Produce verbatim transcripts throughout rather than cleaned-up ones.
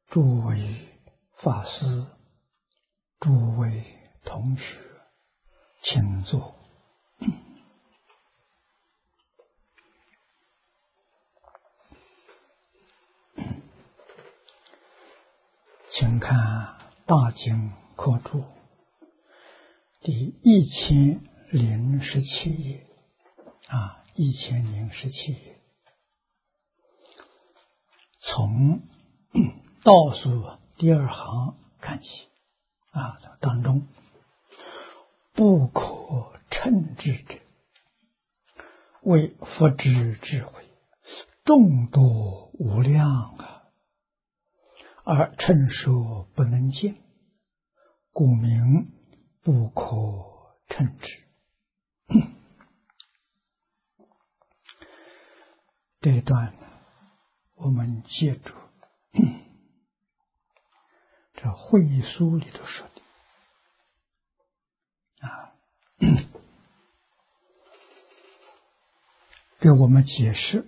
诸位法师、诸位同学，请坐。请看《大经科注》第一千零十七页啊，一千零十七页，从倒数第二行看起啊，当中不可称之者，为佛之智慧，众多无量啊，而称说不能见，故名不可称之。这一段我们借助这会书里头说的啊，给我们解释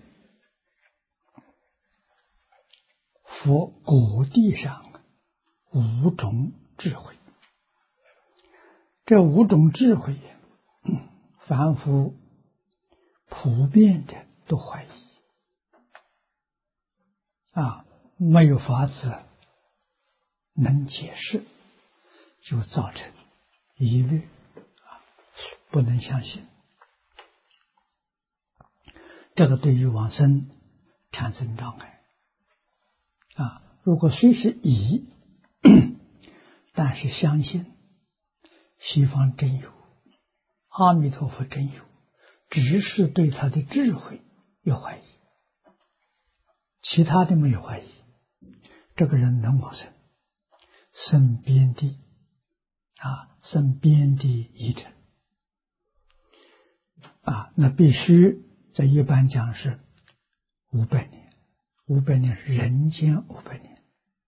佛果地上五种智慧。这五种智慧凡夫普遍的都怀疑啊，没有法子能解释，就造成疑虑啊，不能相信。这个对于往生产生障碍啊。如果虽是疑，但是相信西方真有，阿弥陀佛真有，只是对他的智慧有怀疑，其他的没有怀疑，这个人能往生，生边地啊，生边地一尘啊，那必须在一般讲是五百年，五百年是人间五百年。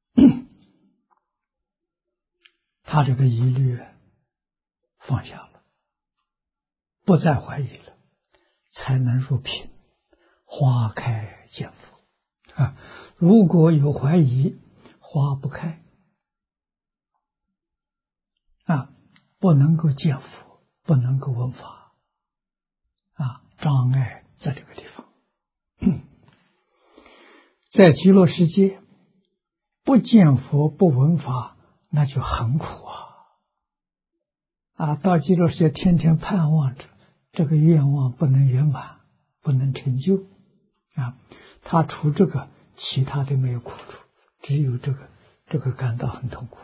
他这个疑虑放下了，不再怀疑了，才能入品，花开见佛啊。如果有怀疑，花不开啊，不能够见佛，不能够闻法啊，障碍在这个地方。在极乐世界不见佛不闻法，那就很苦啊！啊，到极乐世界天天盼望着这个愿望不能圆满，不能成就啊，他除这个其他的没有苦处，只有这个，这个感到很痛苦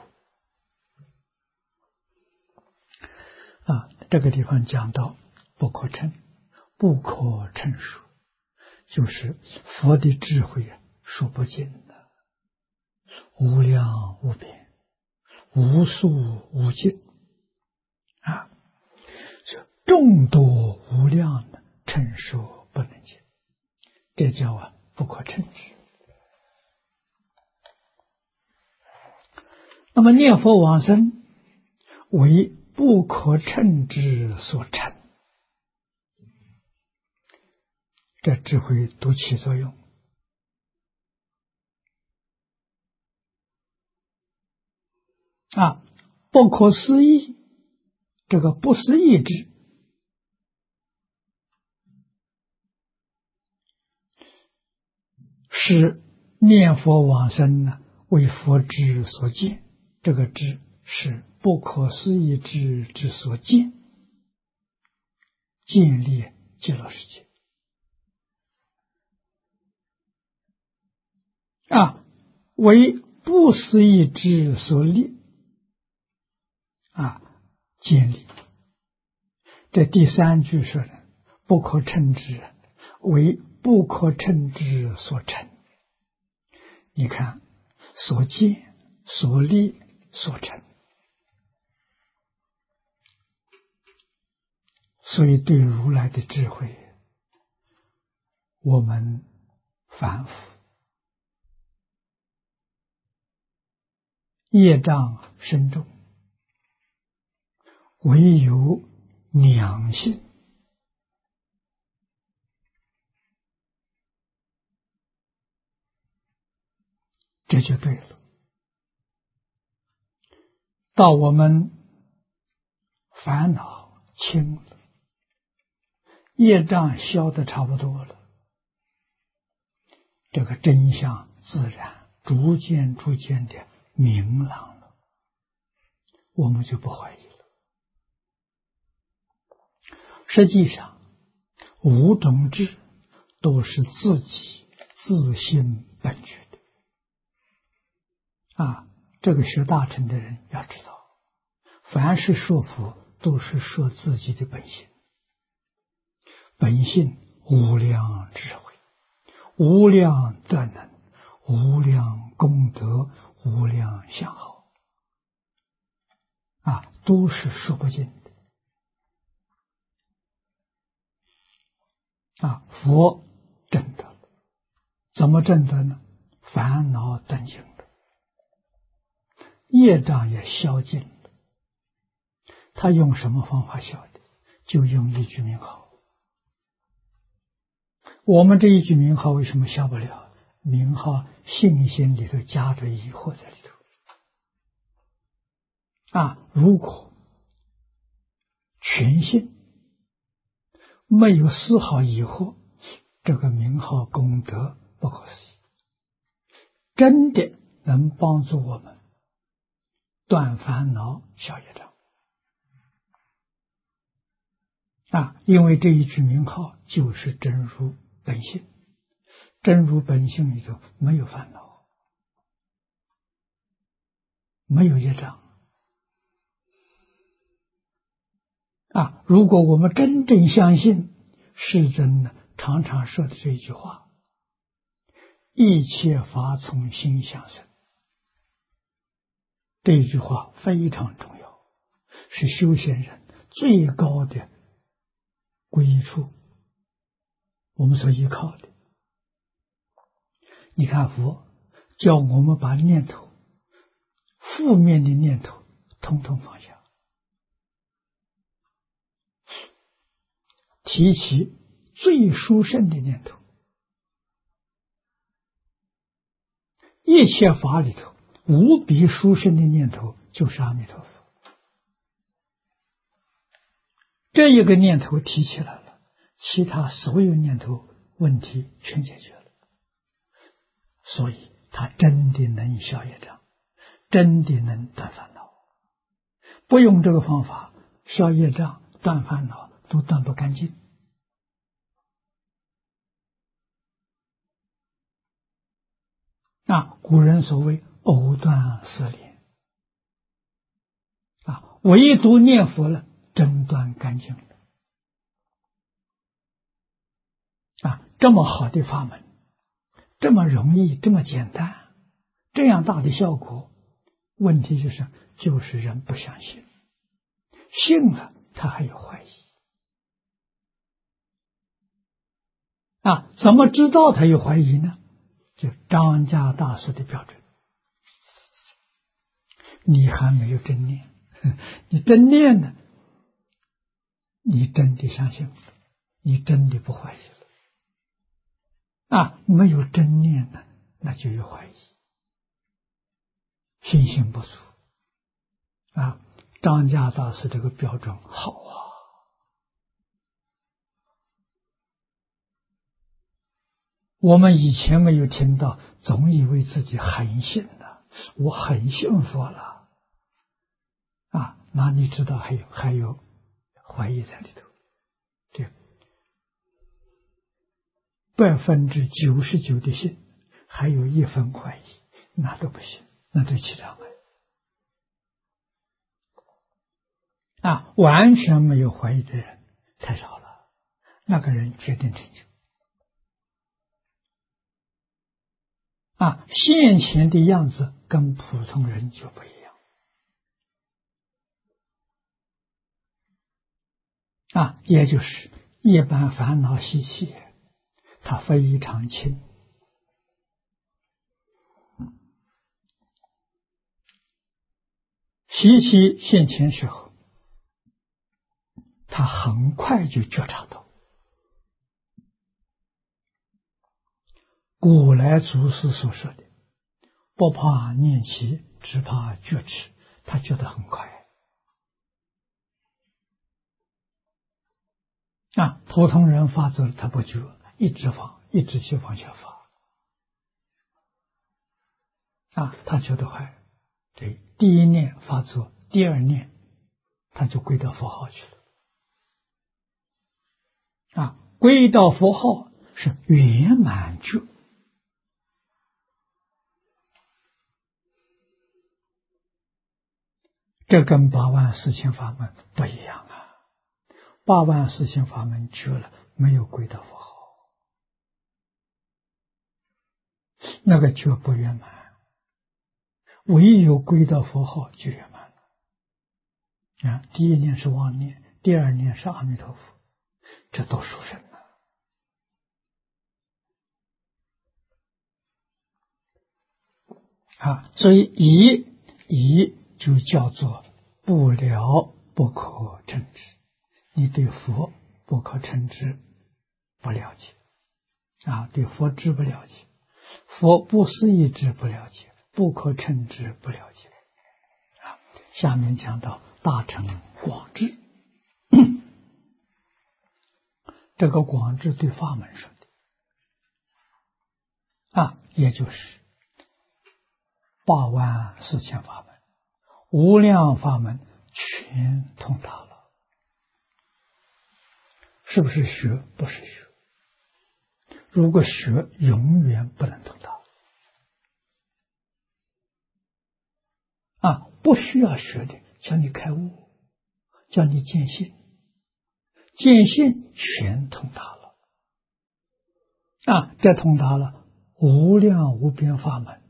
啊。这个地方讲到不可称，不可称数，就是佛的智慧啊，说不尽的，无量无边，无数无尽啊，众多无量的，称说不能尽，这叫啊不可称之。那么念佛往生为不可称之所成，这智慧都起作用啊，不可思议，这个不思议之是念佛往生呢，为佛之所见，这个知是不可思议之之所见，建立极乐世界啊，为不思议之所立啊，建立。这第三句说的不可称之，为不可称之所成。你看，所见、所立、所成，所以对如来的智慧，我们凡夫业障深重，唯有两性，这就对了到我们烦恼轻了，业障消得差不多了，这个真相自然逐渐逐渐的明朗了，我们就不怀疑了。实际上五种智都是自己自性本具的啊！这个学大乘的人要知道，凡是说佛都是说自己的本性，本性无量智慧，无量德能，无量功德，无量相好啊，都是说不尽的啊！佛证得了，怎么证得呢？烦恼断尽了，业障也消尽了。他用什么方法消的？就用一句名号。我们这一句名号为什么消不了？名号信心里头夹着疑惑在里头啊！如果全信，没有丝毫疑惑，这个名号功德不可思议，真的能帮助我们断烦恼消业障啊！因为这一句名号就是真如本性，真如本性里头没有烦恼，没有业障啊！如果我们真正相信世尊呢常常说的这一句话，一切法从心想生，这一句话非常重要，是修行人最高的皈依处，我们所依靠的。你看佛叫我们把念头，负面的念头统统放下，提起最殊胜的念头。一切法里头无比殊胜的念头就是阿弥陀佛，这一个念头提起来了，其他所有念头问题全解决了。所以他真的能消业障，真的能断烦恼。不用这个方法，消业障断烦恼都断不干净啊！古人所谓藕断丝连啊，唯独念佛了，真断干净了啊！这么好的法门，这么容易，这么简单，这样大的效果，问题就是就是人不相信，信了他还有怀疑啊！怎么知道他有怀疑呢？就张家大师的标准，你还没有真念，你真念呢，你真的相信了，你真的不怀疑了啊！没有真念呢，那就有怀疑，信心不足啊！张家大师这个标准好啊！我们以前没有听到，总以为自己很信了，我很信佛了啊！哪里知道还有还有怀疑在里头？这百分之九十九的信，还有一分怀疑，那都不行，那都起障碍啊！完全没有怀疑的人太少了，那个人决定成就啊！现前的样子跟普通人就不一样啊，也就是一般烦恼习气，它非常轻，习气现前时候，他很快就觉察到。古来祖师所说的不怕念起，只怕觉迟， 他觉得很快啊。普通人发作他不觉，一直放，一直去往下发啊，他觉得快。对，第一念发作，第二念他就归到佛号去了啊。归到佛号是圆满觉，这跟八万四千法门不一样啊！八万四千法门觉了，没有归到佛号，那个觉不圆满，唯有归到佛号就圆满了啊！第一念是妄念，第二念是阿弥陀佛，这都殊胜了啊！所以疑疑就叫做不了不可证知，你对佛不可称知，不了解啊，对佛知不了解，佛不思议知不了解，不可称知不了解啊。下面讲到大乘广智，这个广智对法门说的啊，也就是八万四千法门，无量法门全通达了。是不是学？不是学。如果学，永远不能通达啊！不需要学的，叫你开悟，叫你见性，见性全通达了啊！这通达了无量无边法门，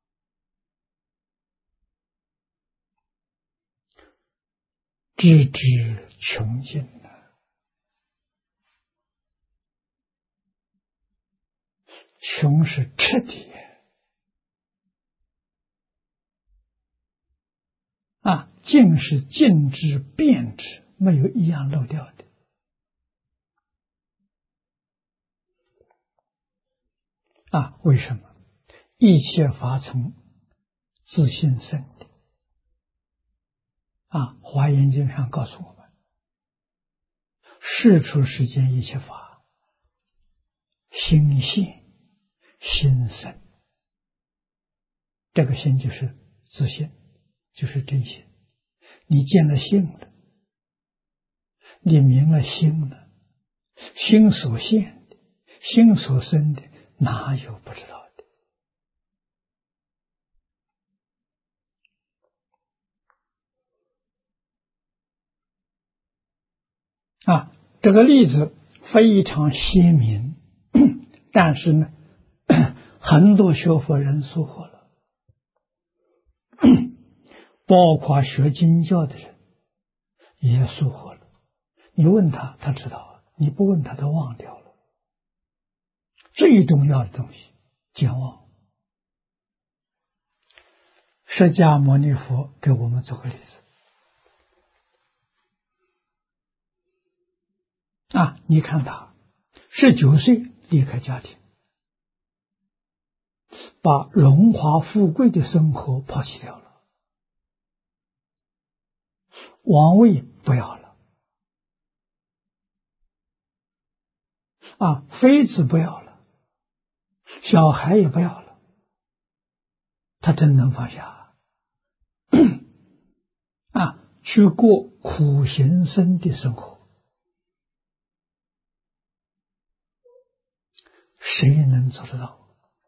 直至穷尽了。穷是彻底啊，尽是尽之遍之，没有一样漏掉的啊！为什么？一切法从自性生的啊！华严经上告诉我们，世出世间一切法，心现心生，这个心就是自性，就是真心。你见了性了，你明了心了，心所现的，心所生的，哪有不知道的啊？这个例子非常鲜明，但是呢，很多学佛人疏忽了，包括学经教的人也疏忽了。你问他，他知道；你不问他，他忘掉了。最重要的东西，健忘。释迦牟尼佛给我们做个例子啊！你看他十九岁离开家庭，把荣华富贵的生活抛弃掉了，王位不要了啊，妃子不要了，小孩也不要了，他真能放下啊，去过苦行僧的生活。谁能做得到？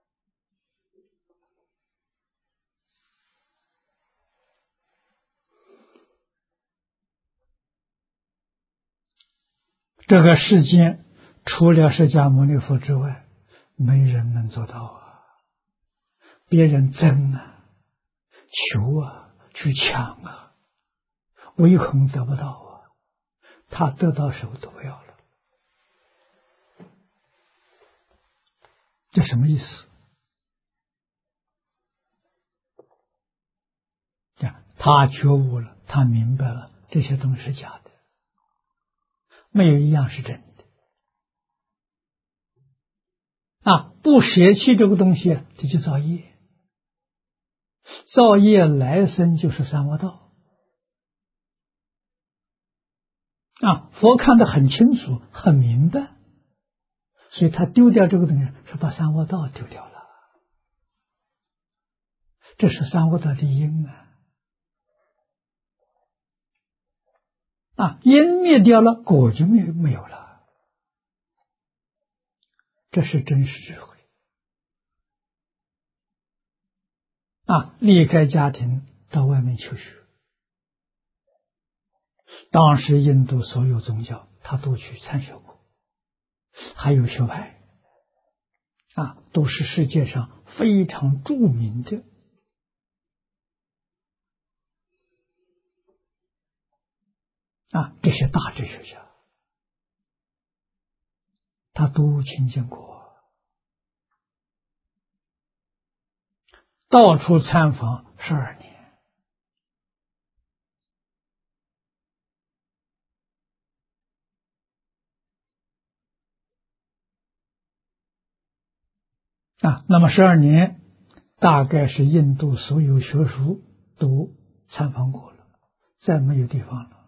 这个世间除了释迦牟尼佛之外，没人能做到啊！别人争啊、求啊、去抢啊，唯恐得不到啊，他得到手都不要了，这什么意思？他觉悟了，他明白了，这些东西是假的，没有一样是真的啊！不舍弃这个东西，这就造业。 造业来生就是三恶道啊！佛看得很清楚，很明白，所以他丢掉这个东西，是把三恶道丢掉了。这是三恶道的因啊！啊，因灭掉了，果就没没有了。这是真实智慧啊！离开家庭到外面求学，当时印度所有宗教他都去参学过，还有学派啊，都是世界上非常著名的啊这些大哲学家，他都亲近过，到处参访十二年。啊，那么十二年大概是印度所有学术都参访过了，再没有地方了。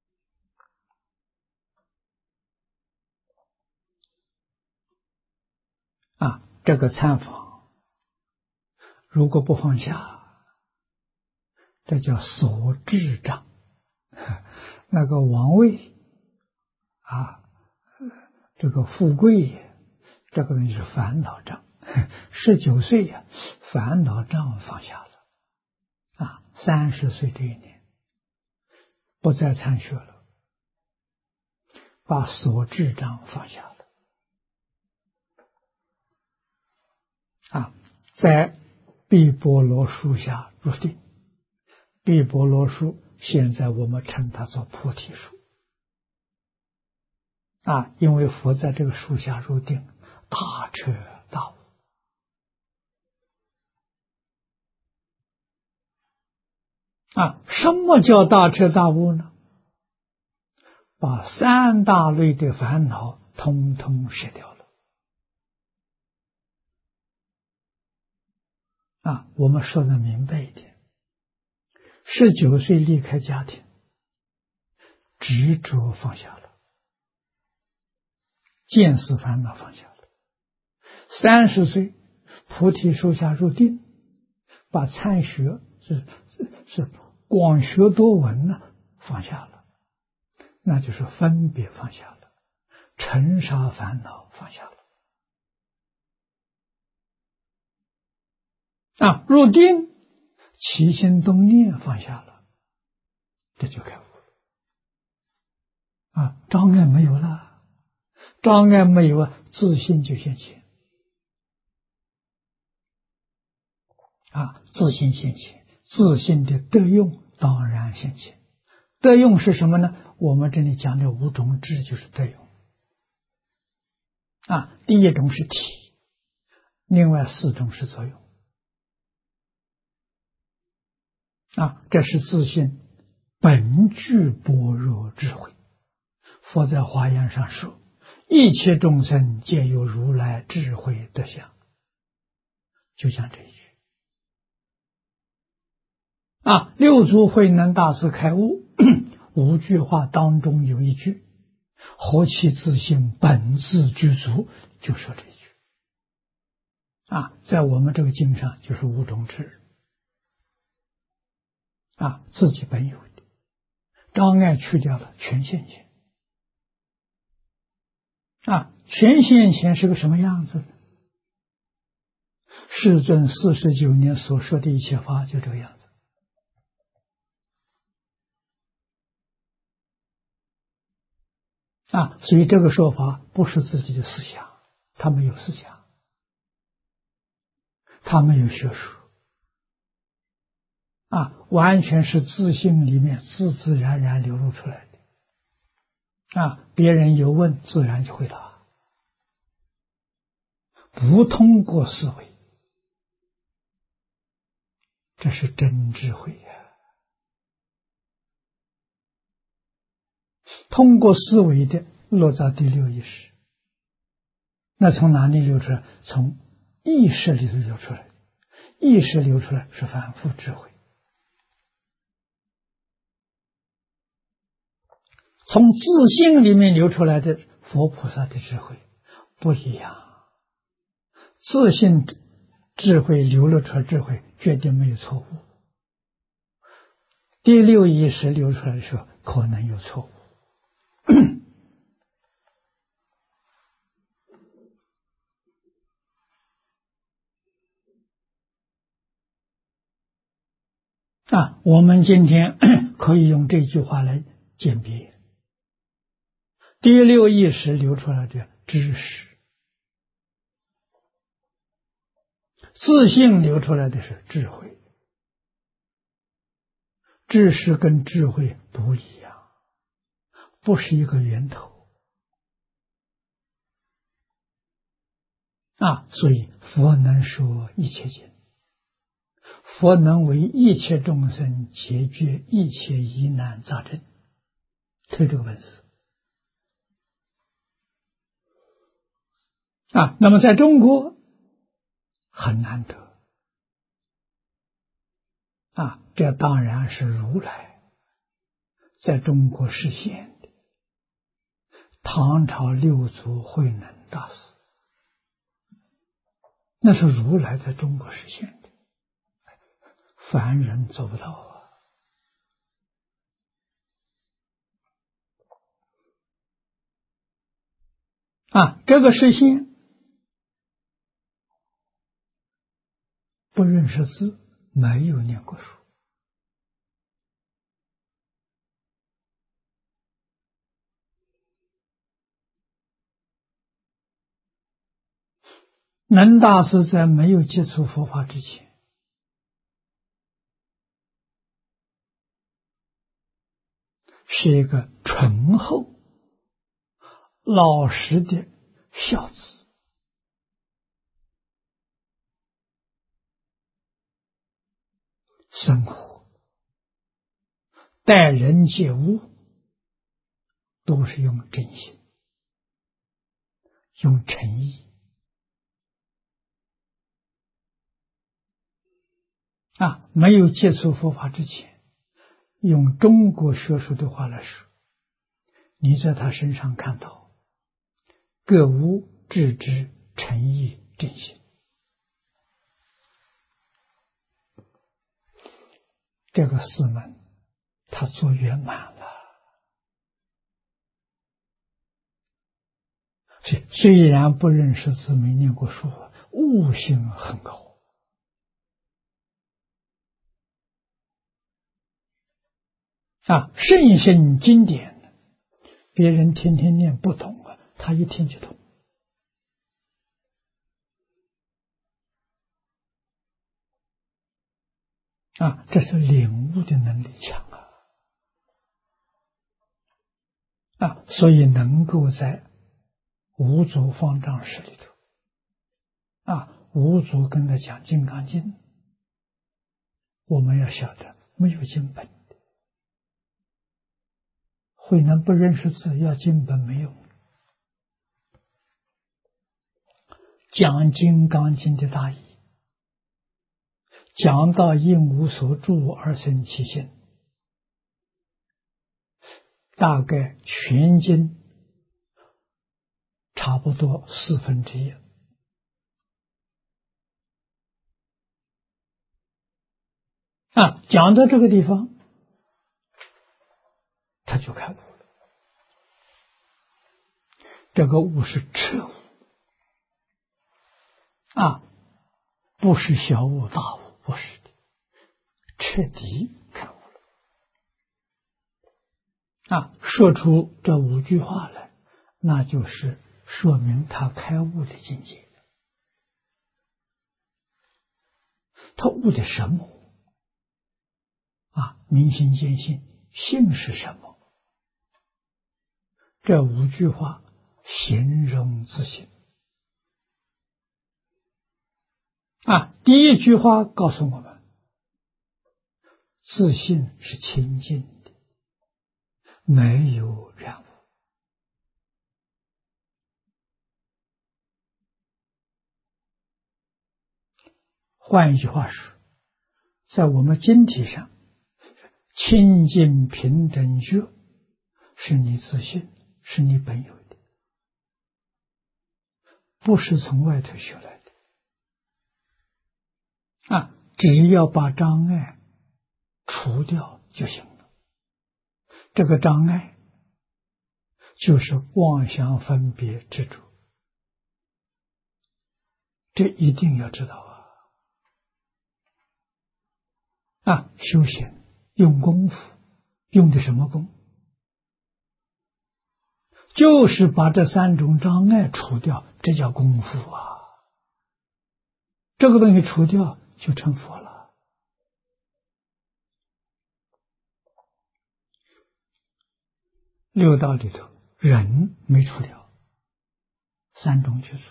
啊，这个参访如果不放下，这叫所智障。那个王位啊，这个富贵，这个东西是烦恼障。十九岁呀、啊，烦恼障放下了啊，三十岁这一年不再参学了，把所智障放下了啊，在毕钵罗树下入定。毕钵罗树现在我们称它做菩提树啊，因为佛在这个树下入定，大彻大悟啊。什么叫大彻大悟呢？把三大类的烦恼通通舍掉了啊。我们说的明白一点，十九岁离开家庭，执着放下了，见思烦恼放下了。三十岁菩提树下入定，把参学是是是广学多闻呢放下了，那就是分别放下了，尘沙烦恼放下了啊，入定起心动念放下了，这就开悟了啊，障碍没有了，障碍没有啊，自信就现前啊，自信现前，自信的德用当然现前。德用是什么呢？我们这里讲的五种智就是德用啊，第一种是体，另外四种是作用啊，这是自信本具般若智慧。佛在华严上说，一切众生皆有如来智慧德相，就讲这一句啊。六祖慧能大师开悟五句话当中有一句，何其自信本自具足，就说这一句啊，在我们这个经上就是五种智啊，自己本有的障碍去掉了，全现前啊，全现前是个什么样子？世尊四十九年所说的一切法就这个样子啊，所以这个说法不是自己的思想，他没有思想，他没有学术啊，完全是自信里面自自然然流露出来的啊，别人有问自然就回答，不通过思维，这是真智慧呀、啊。通过思维的落在第六意识，那从哪里流出来？从意识里头流出来。 意识流出来是反复智慧。从自性里面流出来的佛菩萨的智慧不一样，自性智慧流露出来智慧绝对没有错误，第六意识流出来的时候可能有错误。啊，我们今天可以用这句话来鉴别。第六意识流出来的知识，自性流出来的是智慧，知识跟智慧不一样，不是一个源头啊，所以佛能说一切经，佛能为一切众生解决一切疑难杂症，推这个本事啊。那么在中国很难得啊，这当然是如来在中国实现的。唐朝六祖慧能大师，那是如来在中国实现的，凡人做不到啊。啊，这个实现不认识字，没有念过书，能大师在没有接触佛法之前，是一个醇厚老实的孝子，生活待人接物都是用真心，用诚意啊。没有接触佛法之前，用中国学术的话来说，你在他身上看到各无自知诚意真心，这个四门他做圆满了。虽然不认识字，没念过书，悟性很高啊。圣贤经典别人天天念不懂啊，他一听就懂啊，这是领悟的能力强啊啊，所以能够在五祖方丈室里头啊，五祖跟他讲《金刚经》，我们要晓得没有经本的，慧能不认识字，要经本没用。讲《金刚经》的大意，讲到应无所住而生其心，大概全经差不多四分之一啊。讲到这个地方，他就开悟了。这个悟是彻悟啊，不是小悟大悟，不是的，彻底开悟了啊。说出这五句话来，那就是说明他开悟的境界。他悟的什么啊？明心见性，性是什么？这五句话形容自性啊。第一句话告诉我们，自性是清净的，没有染污。 换一句话说，在我们经体上，清净平等觉是你自信，是你本有的，不是从外头学来的啊！只要把障碍除掉就行了。这个障碍就是妄想分别执着，这一定要知道啊！啊，修行用功夫，用的什么功？就是把这三种障碍除掉，这叫功夫啊！这个东西除掉就成佛了。六道里头，人没除掉，三种去除，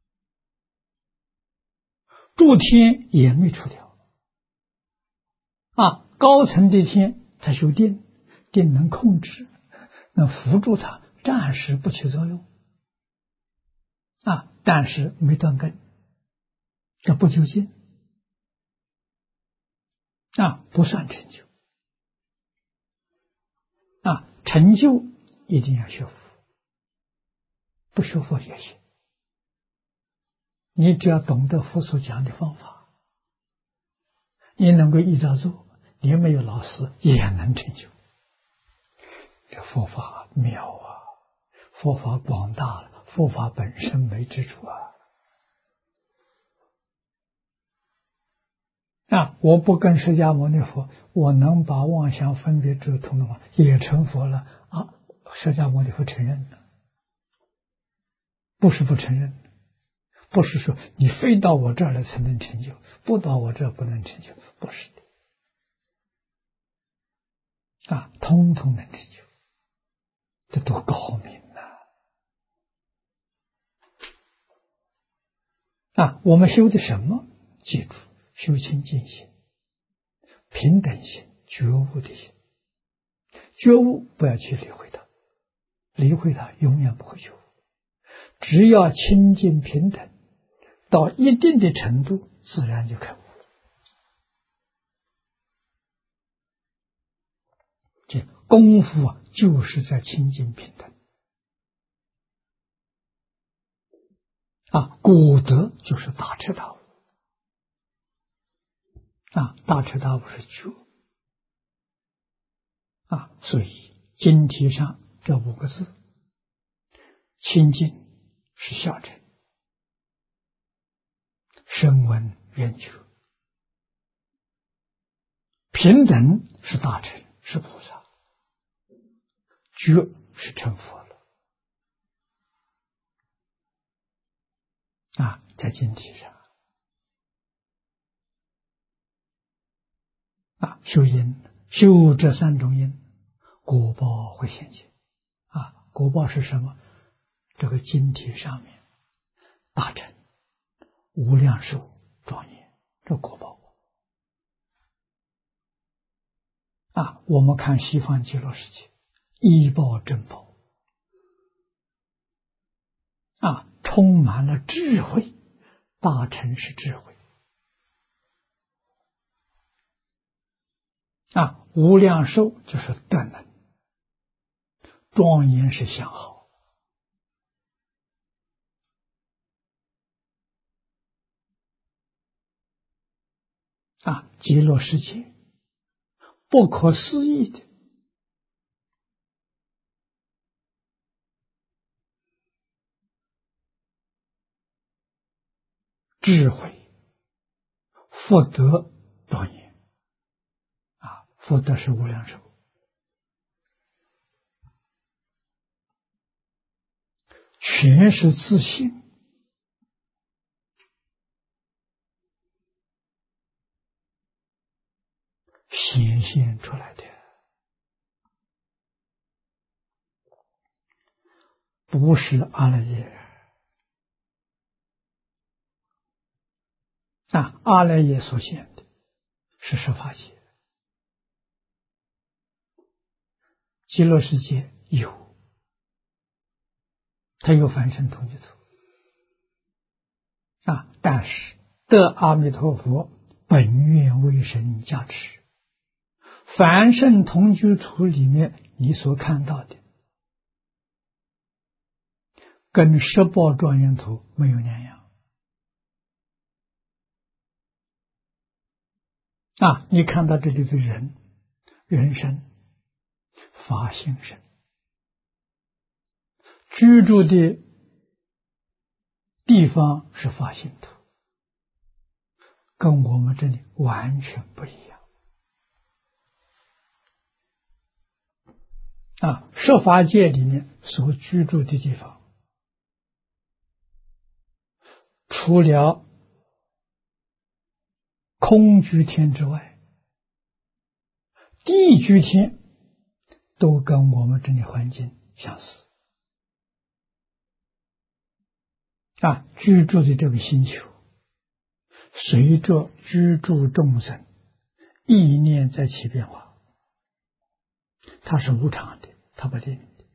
诸天也没除掉啊！高层的天，它修定，定能控制，能扶住它，暂时不起作用啊，但是没断根，这不究竟啊，不算成就啊。成就一定要学佛，不学佛也行。你只要懂得佛所讲的方法，你能够依照做，你没有老师也能成就。这佛法妙啊，佛法广大了，佛法本身没执着啊。啊，我不跟释迦牟尼佛，我能把妄想分别执通的话，也成佛了啊！释迦牟尼佛承认的，不是不承认，不是说你非到我这儿来才能成就，不到我这儿不能成就，不是的啊，通通能成就，这多高明啊！啊，我们修的什么？记住，修清净心、平等心、觉悟的心。觉悟不要去理会它，理会它永远不会觉悟。只要清净平等到一定的程度，自然就开悟。这功夫啊，就是在清净平等啊。果德就是大彻大悟啊，大彻大悟是觉啊。所以经题上这五个字，清净是小乘，声闻缘觉，平等是大乘，是菩萨，觉是成佛了啊。在经题上啊，修因，修这三种因，果报会现前啊。果报是什么？这个经题上面，大乘、无量寿、庄严，这果报啊。我们看西方极乐世界，依报正报啊，充满了智慧。大乘是智慧啊，无量寿就是德能，庄严是相好啊。极乐世界不可思议的智慧、福德、庄严啊，福德是无量寿，全是自信显现出来的，不是阿赖耶啊。阿赖耶所现的是十法界，极乐世界有，它有凡尘同居土啊，但是得阿弥陀佛本愿威神加持，凡圣同居土里面你所看到的，跟十宝庄严土没有两样啊！你看到这里的人，人身、法性身，居住的地方是法性土，跟我们这里完全不一样啊！设法界里面所居住的地方，除了空居天之外，地居天都跟我们这里环境相似啊！居住的这个星球，随着居住众生意念在起变化，它是无常的，它不定的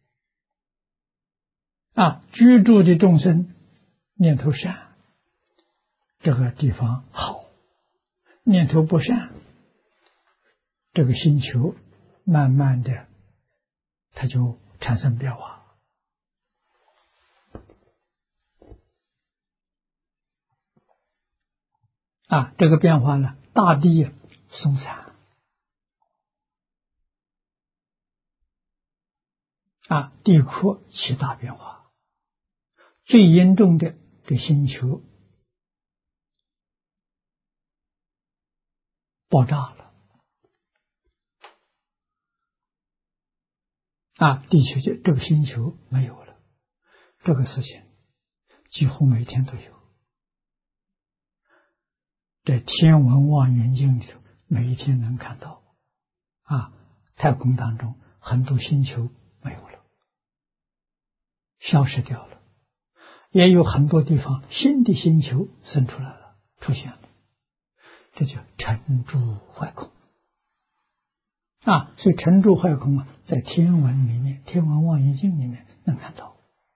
啊！居住的众生念头善，这个地方好；念头不善，这个星球慢慢的它就产生变化啊！这个变化呢，大地松散啊，地壳起大变化，最严重的这星球爆炸了啊！地球就这个星球没有了，这个事情几乎每天都有，在天文望远镜里头每一天能看到啊！太空当中很多星球没有了，消失掉了，也有很多地方新的星球生出来了，出现了，这叫沉住坏空啊！所以沉住坏空啊，在天文里面，天文望远镜里面能看到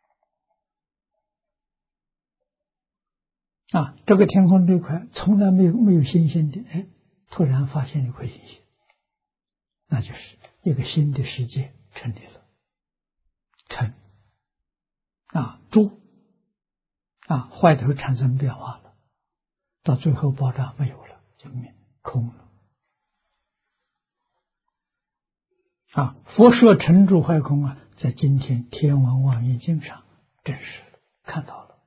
啊！这个天空这块从来没有没有星星的，哎，突然发现一块星星，那就是一个新的世界成立了。沉啊，住啊，坏头产生变化了，到最后爆炸没有了，就灭空了啊！佛说沉住坏空啊，在今天天文望远镜上证实了，看到了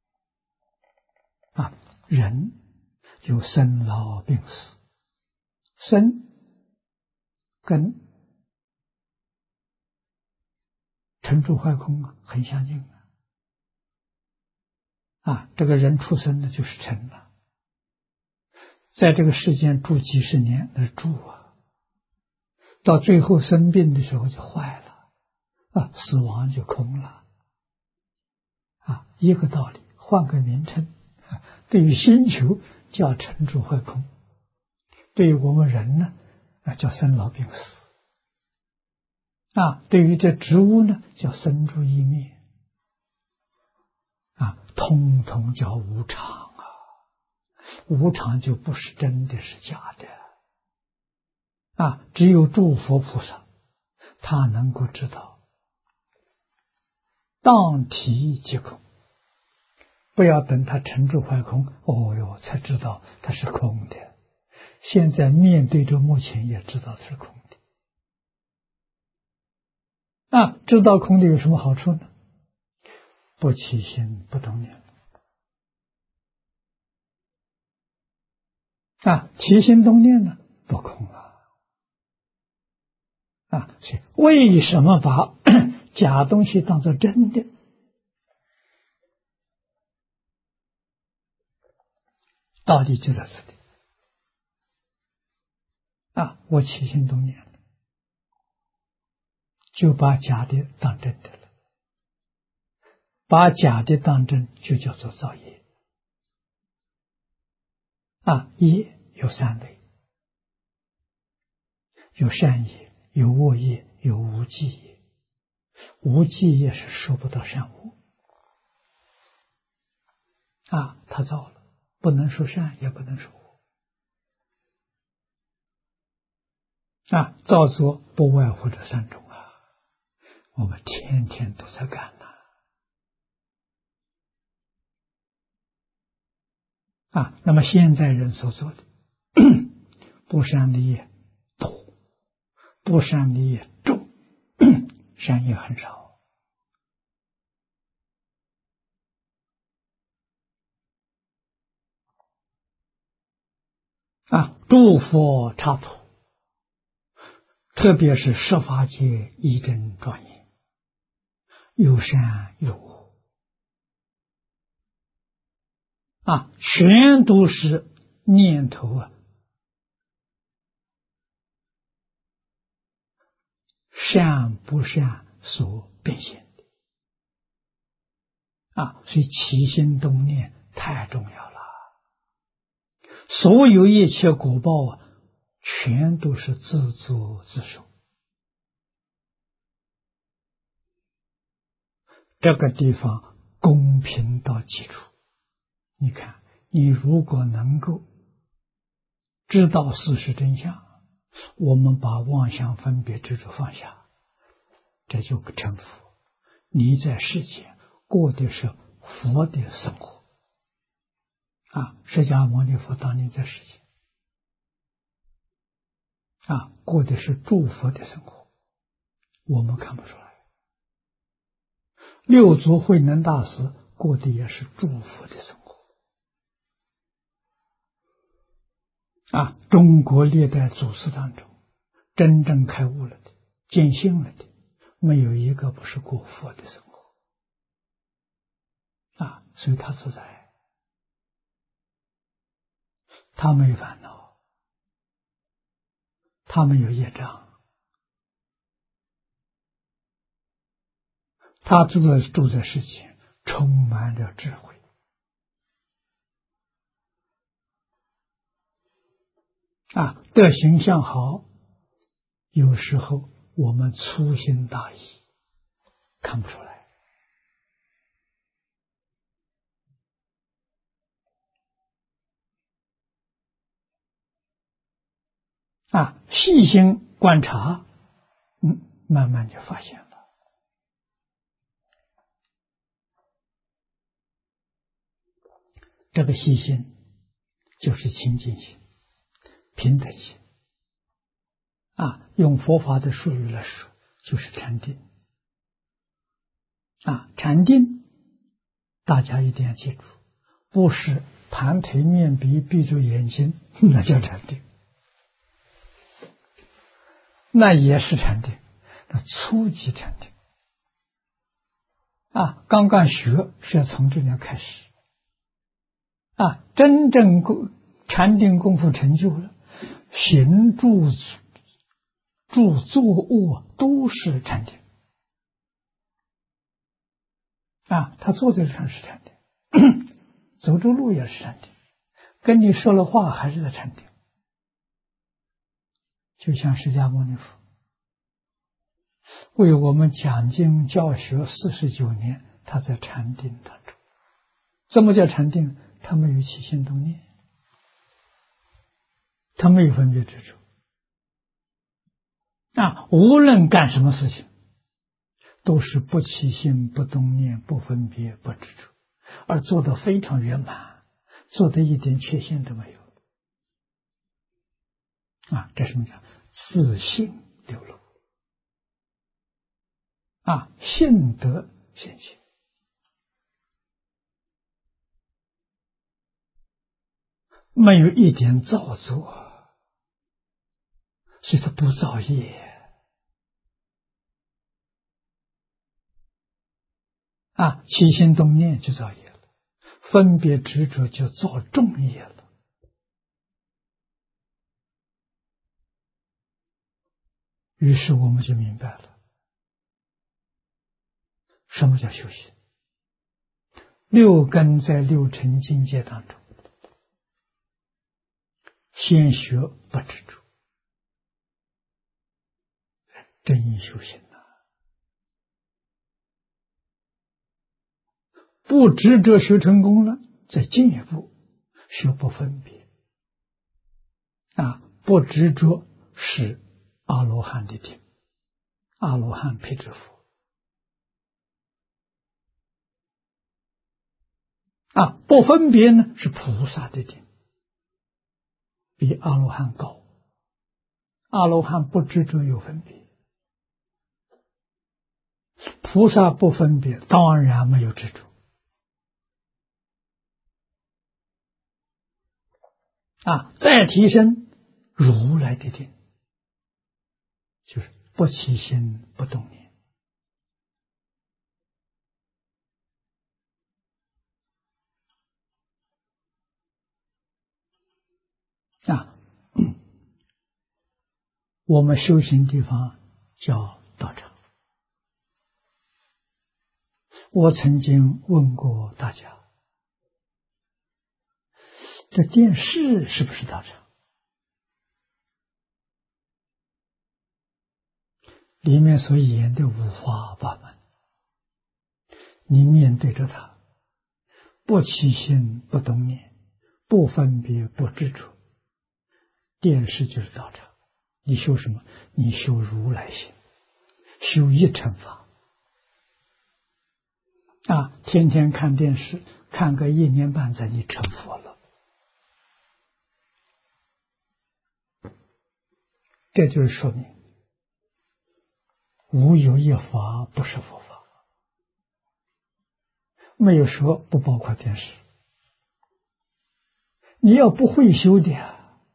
啊！人有生老病死，生跟沉住坏空啊很相近啊！啊，这个人出生的就是沉了，在这个世间住几十年那是住啊，到最后生病的时候就坏了啊，死亡就空了啊，一个道理，换个名称啊，对于星球叫沉住坏空，对于我们人呢啊叫生老病死啊，对于这植物呢叫生住异灭啊，通通叫无常啊，无常就不是真的，是假的啊！只有诸佛菩萨，他能够知道当体即空，不要等他沉住坏空，哦哟，才知道它是空的。现在面对着目前也知道是空的啊！知道空的有什么好处呢？不起心不动念啊，起心动念呢不空了啊！所以为什么把假东西当作真的？道理就在这里啊！我起心动念了，就把假的当真的了，把假的当真就叫做造业啊！业有三类，有善业，有恶业，有无记业。无记业是说不到善恶啊，他造了， 不能说善，也不能说恶。啊，造作不外乎这三种啊，我们天天都在干呐。啊，那么现在人所做的不善的业多，不善的业重，善业很少。啊，诸佛刹土，特别是十法界一真庄严，有善有恶，啊，全都是念头啊，善不善所变现的啊，所以起心动念太重要了。所有一切果报啊，全都是自作自受。这个地方公平到极处。你看，你如果能够知道事实真相，我们把妄想分别执着放下，这就成佛。你在世间过的是佛的生活啊！释迦牟尼佛当年在世间啊，过的是诸佛的生活，我们看不出来。六祖慧能大师过的也是诸佛的生活啊！中国历代祖师当中，真正开悟了的、见性了的，没有一个不是过佛的生活啊！所以他自在，他没烦恼，他没有业障，他住在住在世间，充满了智慧啊！德行相好，有时候我们粗心大意，看不出来啊！细心观察，嗯，慢慢就发现了。这个细心就是清净心、平等心啊，用佛法的术语来说，就是禅定啊。禅定大家一定要记住，不是盘腿面壁闭住眼睛，那叫禅定，那也是禅定，那初级禅定啊。刚刚学是要从这里开始啊，真正功禅定功夫成就了，行住住坐卧都是禅定啊，他坐在上是禅定，走着路也是禅定，跟你说了话还是在禅定。就像释迦牟尼佛为我们讲经教学四十九年，他在禅定当中。怎么叫禅定？他没有起心动念，他没有分别执着啊，无论干什么事情都是不起心不动念不分别不执着，而做得非常圆满，做得一点缺陷都没有啊！这什么叫自信流露啊？信德显现，没有一点造作，所以他不造业啊，起心动念就造业了，分别执着就造重业了。于是我们就明白了，什么叫修行。六根在六尘境界当中，先学不执着，真修行呐、啊。不执着学成功了，再进一步修不分别啊，不执着是阿罗汉的定，阿罗汉辟支佛啊，不分别呢是菩萨的定，比阿罗汉高。阿罗汉不执着有分别，菩萨不分别，当然没有执着啊。再提升如来的定，就是不起心不动念啊。我们修行地方叫道场。我曾经问过大家，这电视是不是道场？里面所演的五花八门，你面对着它，不起心不动念，不分别不执着，电视就是道场。你修什么？你修如来心，修一乘法啊！天天看电视，看个一年半载，你成佛了。这就是说明无有一法不是佛法，没有说不包括电视。你要不会修的，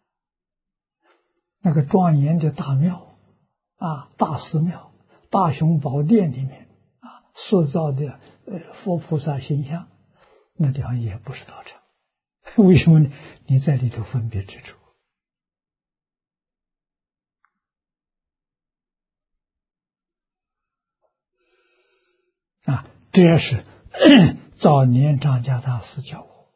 那个庄严的大庙啊，大寺庙、大雄宝殿里面啊，塑造的呃佛菩萨形象，那地方也不是道场。为什么呢？你在里头分别执着啊，这也是早年张家大师教我，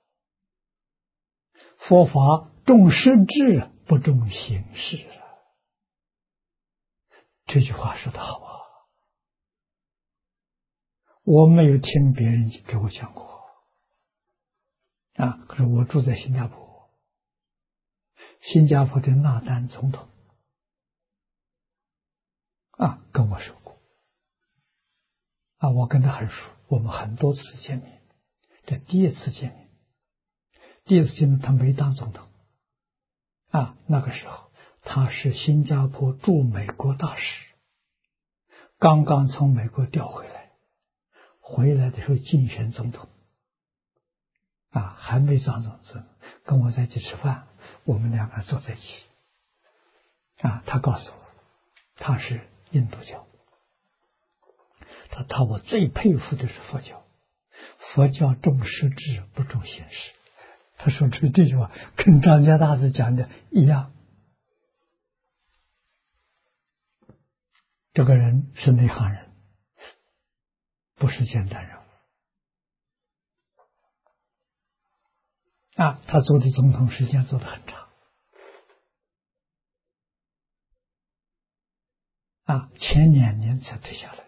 佛法重实质不重形式。这句话说得好啊，我没有听别人给我讲过啊。可是我住在新加坡，新加坡的纳丹总统啊跟我说过啊，我跟他很熟，我们很多次见面，这第一次见面，第一次见面他没当总统啊，那个时候他是新加坡驻美国大使，刚刚从美国调回来，回来的时候竞选总统啊，还没当总统，跟我在一起吃饭，我们两个人坐在一起啊，他告诉我他是印度教，他他我最佩服的是佛教，佛教重实质不重形式。他说出这句话跟张家大师讲的一样。这个人是内行人，不是简单人物啊。他做的总统时间做得很长啊，前两年才退下来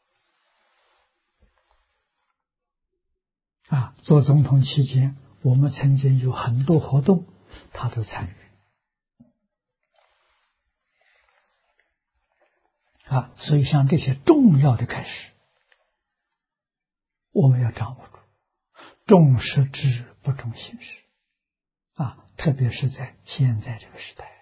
啊。做总统期间，我们曾经有很多活动，他都参与啊。所以像这些重要的开始，我们要掌握住，重实质不重形式啊，特别是在现在这个时代，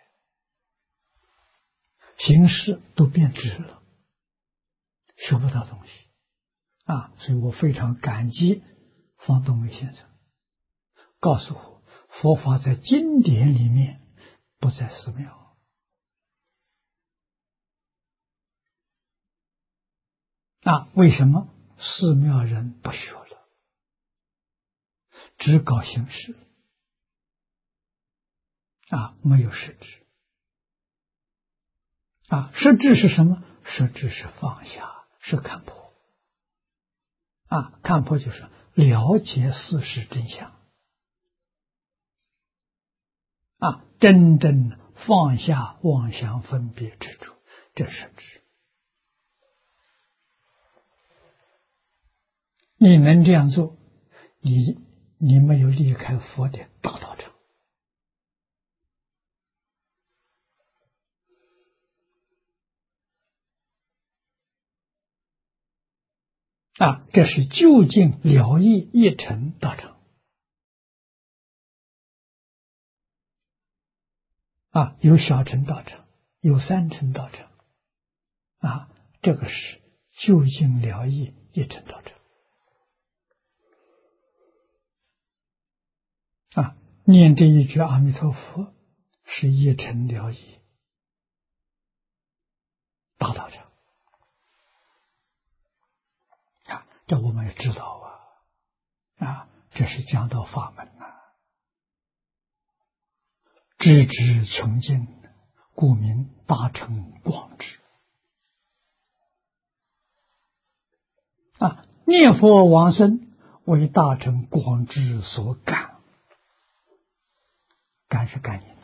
形式都变质了，学不到东西啊。所以我非常感激方东梅先生告诉我，佛法在经典里面，不在寺庙啊。为什么？寺庙人不学了，只搞形式啊，没有实质啊。实质是什么？实质是放下，是看破啊。看破就是了解事实真相啊，真正放下妄想分别执着，这实质。你能这样做，你你没有离开佛的大道场啊，这是究竟了义一乘道场啊，有小乘道场，有三乘道场啊，这个是究竟了义一乘道场啊，念这一句阿弥陀佛是一乘了义大道场啊，这我们也知道啊啊，这是讲道法门呐、啊，知之穷尽，故名大乘广智啊，念佛往生为大乘广智所感，感是感应，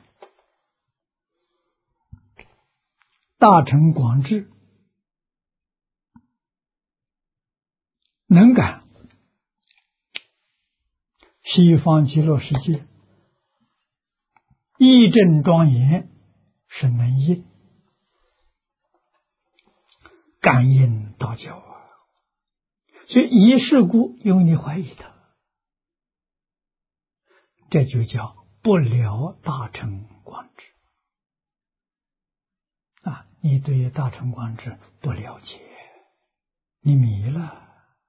大乘广智能感西方极乐世界义正庄严是能应感应道教啊，所以一事故因为你怀疑他，这就叫不了大乘广智啊！你对大乘广智不了解，你迷了。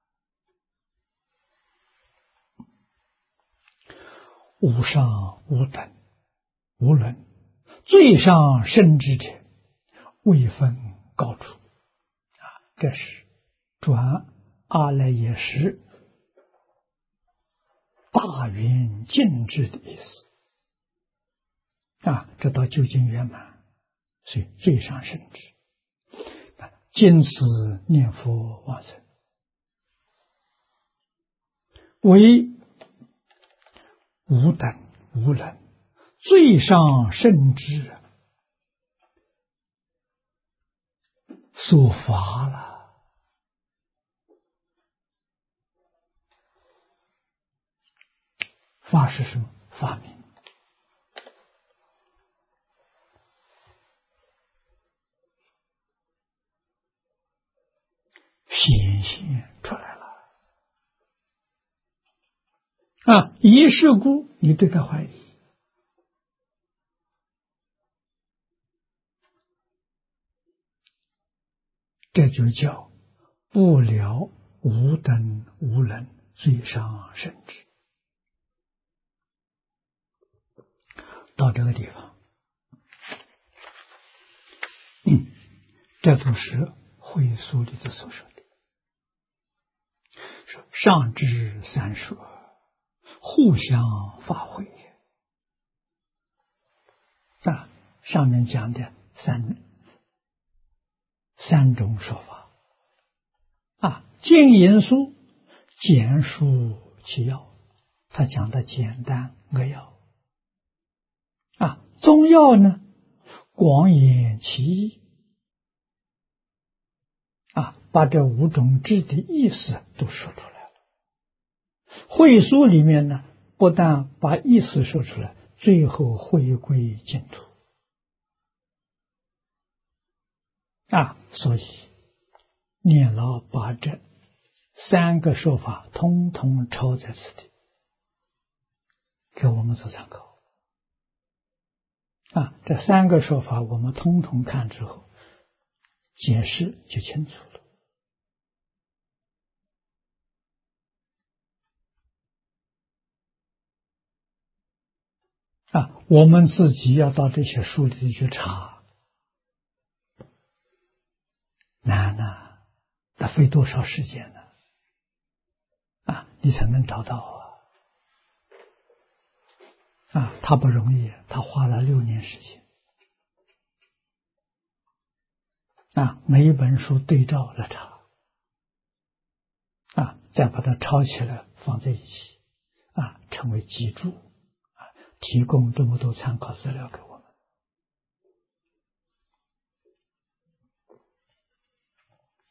无上无等无论，最上圣智者，未分高处啊！这是转阿赖耶识大圆净智的意思啊！这到究竟圆满，所以最上圣智。今此念佛往生，为无等无能最上圣智所发了。发是什么？发明，显现出来了啊！一事故，你对他怀疑，这就叫不了无等无能最上圣智。到这个地方，嗯，这都是会疏里头所说的，说上至三说，互相发挥啊，上面讲的三三种说法啊，经言书简述其要，他讲的简单扼要啊，中要呢广言其意啊，把这五种智的意思都说出来了。会书里面呢，不但把意思说出来，最后回归净土啊，所以念老把这三个说法通通抄在此地，给我们做参考啊。这三个说法我们通通看之后，解释就清楚了啊。我们自己要到这些书里去查，难呐、啊，得费多少时间呢？啊，你才能找到啊！啊，他不容易，他花了六年时间啊，每一本书对照来查啊，再把它抄起来放在一起啊，成为脊柱啊，提供这么多参考资料给我们。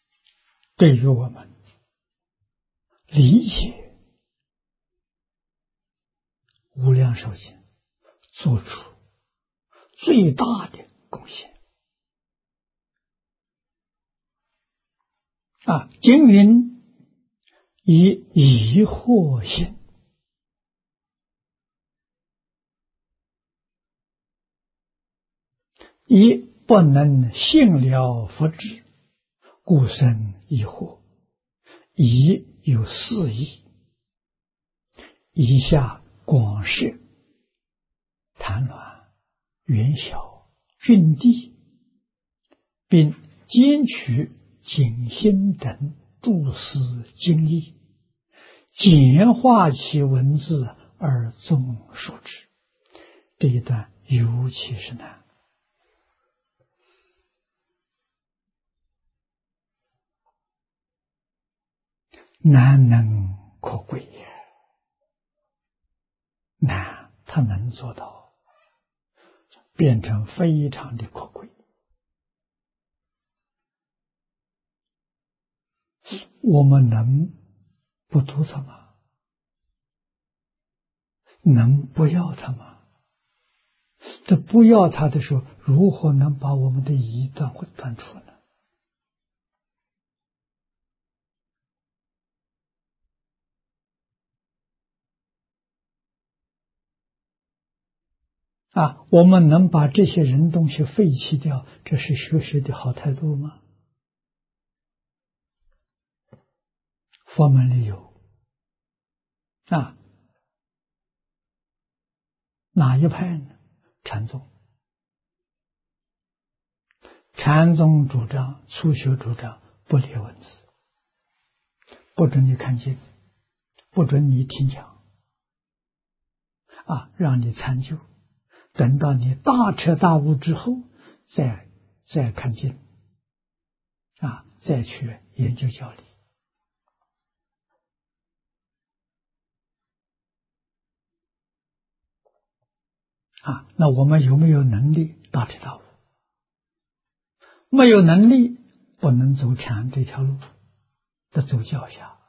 对于我们理解无量寿经做出最大的贡献。啊，经云以疑惑心，以不能信了佛智，故生疑惑。疑有四义：以下广摄、谈乱、远小、峻地，并兼取景心等诸思经义，简化其文字而纵说之。这一段尤其是难，难能可贵也。难，他能做到，变成非常的可贵。我们能不读它吗？能不要它吗？这不要它的时候，如何能把我们的疑断会断除呢？啊，我们能把这些人东西废弃掉，这是学习的好态度吗？佛门里有啊，哪一派呢？禅宗。禅宗主张，初学主张不列文字，不准你看经，不准你听讲，啊，让你参究。等到你大彻大悟之后，再再看经，啊，再去研究教理。啊，那我们有没有能力大彻大悟？没有能力，不能走禅这条路，得走教下。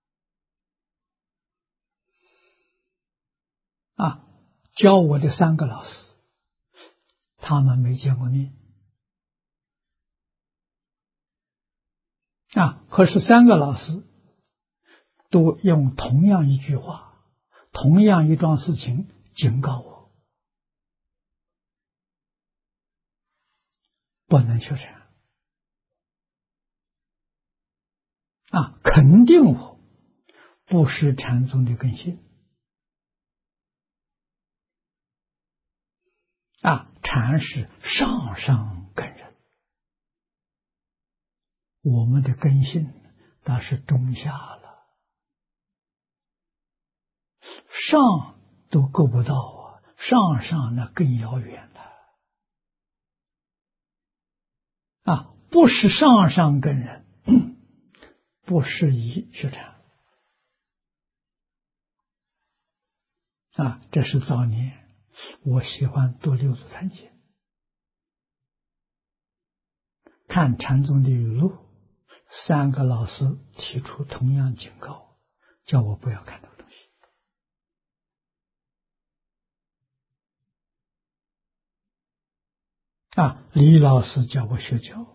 啊，教我的三个老师，他们没见过面。啊，可是三个老师都用同样一句话，同样一桩事情警告我，不能学禅。啊，肯定我不是禅宗的根性。啊，禅是上上根人，我们的根性那是中下了，上都够不到啊，上上那更遥远了。啊，不是上上根人，不适宜学禅。啊，这是早年我喜欢读六祖坛经，看禅宗的语录，三个老师提出同样警告，叫我不要看这个东西。啊，李老师叫我学教，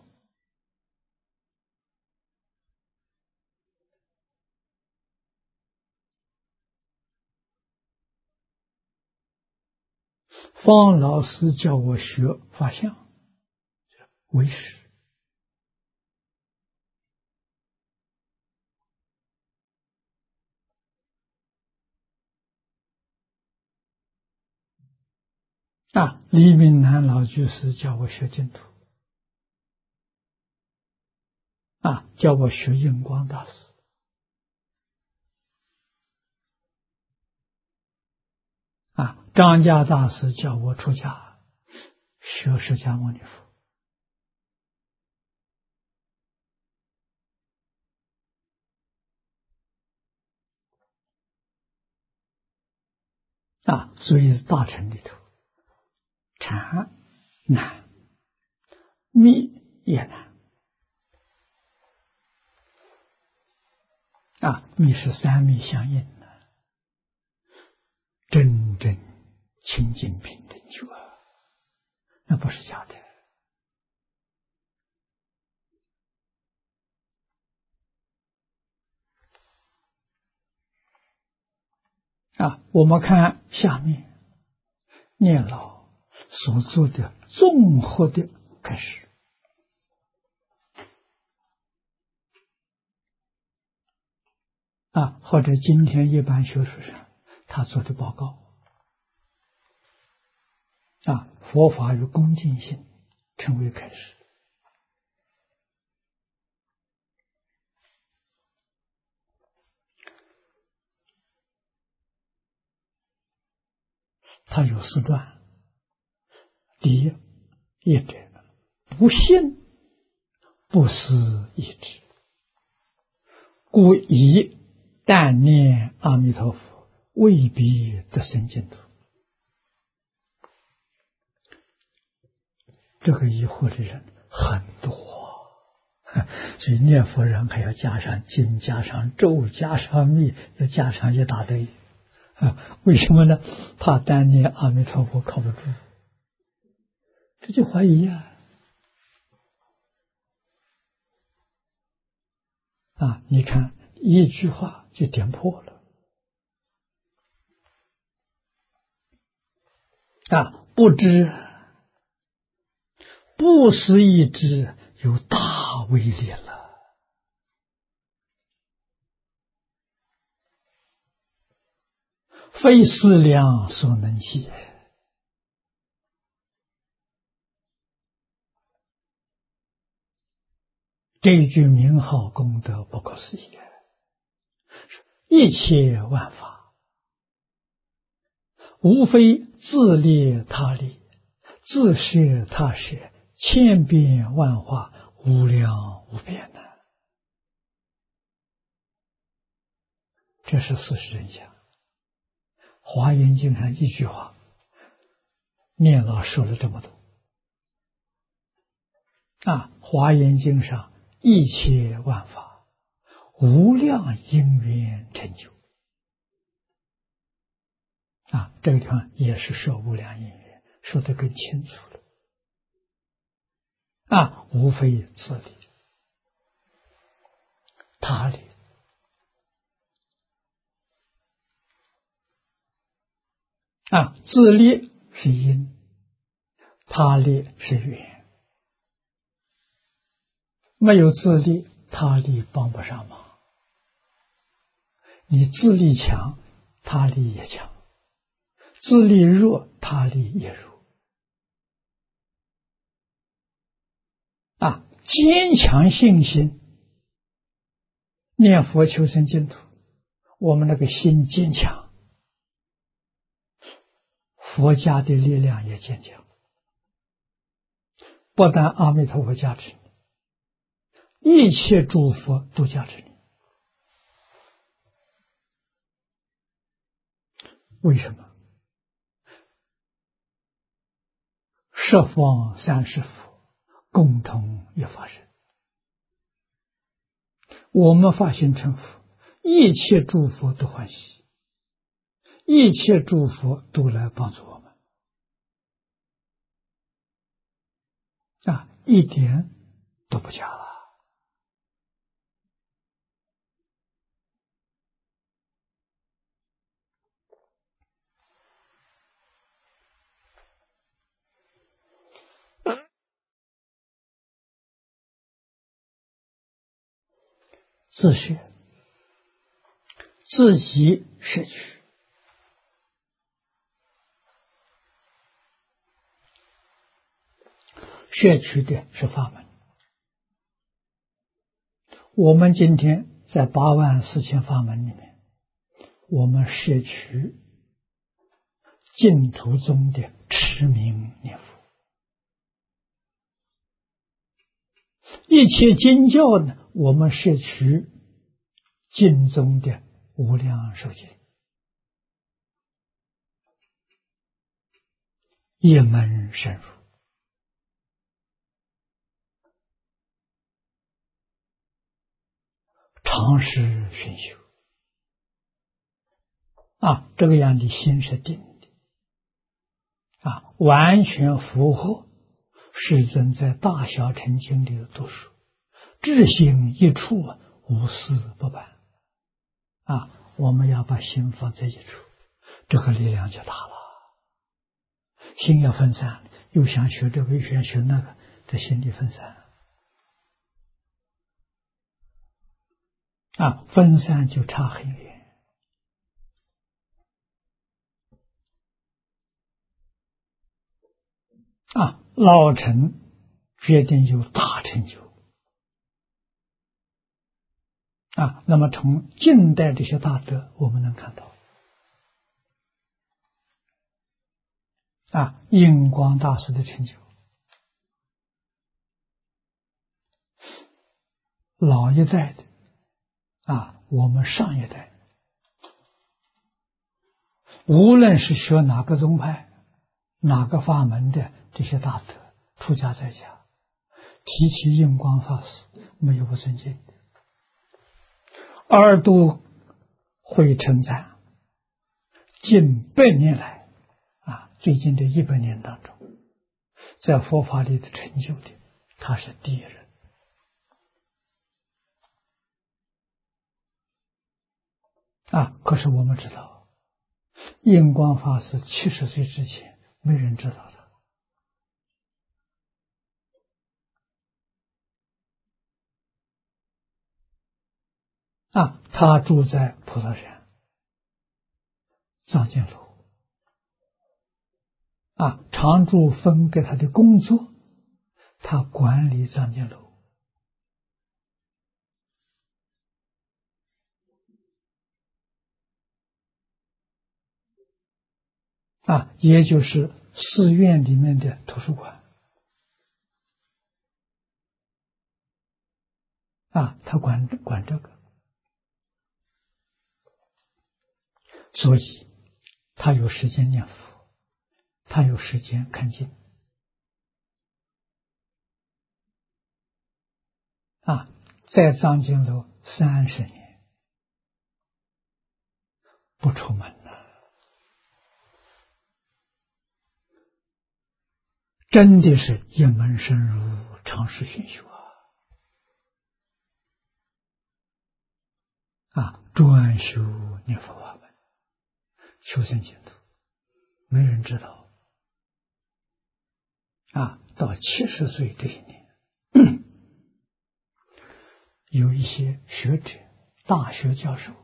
方老师叫我学法相唯识。啊，李炳南老居士叫我学净土，啊，叫我学印光大师。啊，张家大师叫我出家学释迦牟尼佛。啊，所以大乘里头，禅难，密也难。啊，密是三密相应的，真正清净平等觉，那不是假的。啊，我们看下面念老所做的综合的开始。啊，或者今天一般学术上他做的报告。啊，佛法与恭敬心成为开始。他有四段。第一，一者不信不思一知，故以但念阿弥陀佛，未必得生净土。这个疑惑的人很多，所以念佛人还要加上经，加上咒，加上密，要加上一大堆啊！为什么呢？怕单念阿弥陀佛靠不住，这就怀疑啊！啊，你看一句话就点破了啊！不知不思一知，有大威力了。非思量所能及。这一句名号功德不可思议，一切万法无非自利他利，自摄他摄，千变万化，无量无边的。这是事实真相。华严经上一句话，念老说了这么多啊！华严经上一切万法无量因缘成就啊，这个地方也是说无量因缘，说得更清楚了啊，无非自利他利啊，自利是因，他利是缘。没有自利，他利帮不上忙。你自利强，他利也强；自利弱，他利也弱。啊，坚强信心，念佛求生净土，我们那个心坚强，佛家的力量也坚强。不但阿弥陀佛加持你，一切诸佛都加持你。为什么？十方三世佛共同一法身，我们发心成佛，一切诸佛都欢喜，一切诸佛都来帮助我们啊，一点都不假了。自学，自己摄取，摄取的是法门。我们今天在八万四千法门里面，我们摄取净土宗的持名念佛，一切经教呢，我们摄取经宗的无量寿经，一门深入，长时熏修啊，这个样的心是定的， 啊，完全符合世尊在《大小乘经》里的读书，至心一处，无事不办。啊，我们要把心放在一处，这个力量就大了。心要分散，又想学这个又想学那个，这心理分散啊，分散就差很远啊。老成决定有大成就啊。那么从近代这些大德，我们能看到啊，印光大师的成就，老一代的啊，我们上一代，无论是学哪个宗派、哪个法门的这些大德，出家在家，提起印光法师，没有不尊敬的，而都会称赞。近百年来啊，最近的一百年当中，在佛法里的成就的，他是第一人啊。可是我们知道，印光法师七十岁之前，没人知道他啊。他住在普陀山藏经楼啊，常住分给他的工作，他管理藏经楼啊，也就是寺院里面的图书馆啊，他管管这个，所以他有时间念佛，他有时间看经啊，在藏经楼三十年不出门了，真的是一门深入，长时熏修啊！啊，专修念佛法门，求生净土，没人知道啊。到七十岁这一年，有一些学者、大学教授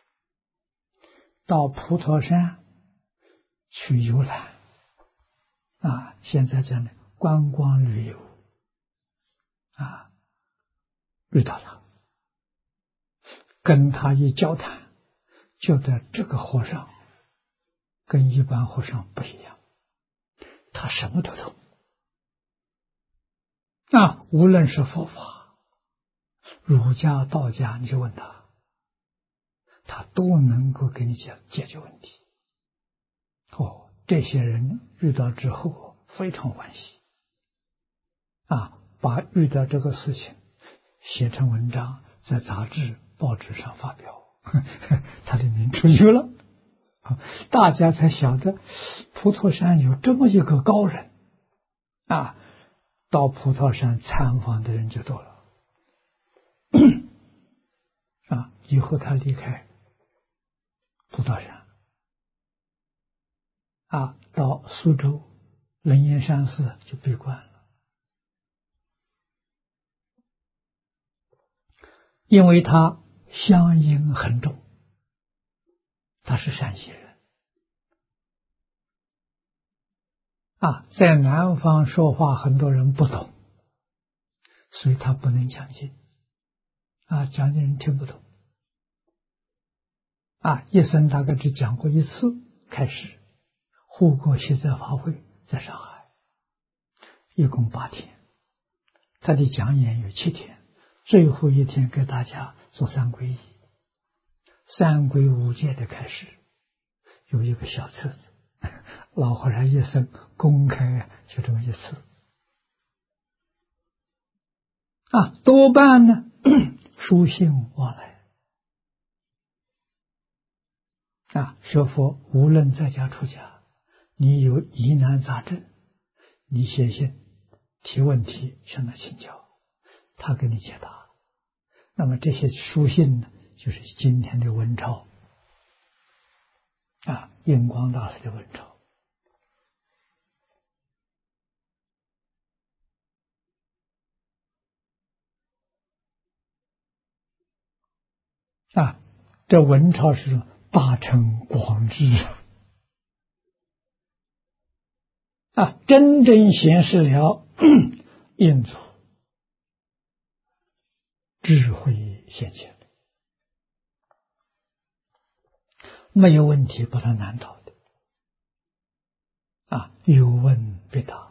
到普陀山去游览啊，现在讲的观光旅游啊，遇到他，跟他一交谈，觉得这个和尚跟一般和尚不一样，他什么都懂啊，无论是佛法、儒家、道家，你去问他，他都能够给你解解决问题。哦，这些人遇到之后非常欢喜啊，把遇到这个事情写成文章，在杂志、报纸上发表，他的名出去了，大家才晓得普陀山有这么一个高人啊，到普陀山参访的人就多了啊。以后他离开普陀山啊，到苏州楞严山寺就闭关了，因为他乡音很重，他是陕西人啊，在南方说话很多人不懂，所以他不能讲经啊，讲经人听不懂啊，一生大概只讲过一次，开始护国西泽法会在上海，一共八天，他的讲演有七天，最后一天给大家做三皈依，三皈五戒的开始，有一个小册子，老和尚一生公开就这么一次啊，多半呢书信往来啊，学佛无论在家出家， 你有疑难杂症，你写信提问题向他请教，他给你解答。那么这些书信呢，就是今天的文钞啊，印光大师的文钞。啊，这文钞是大成广智啊，真正显示了印祖智慧现前，没有问题不他难倒的啊，有问必答。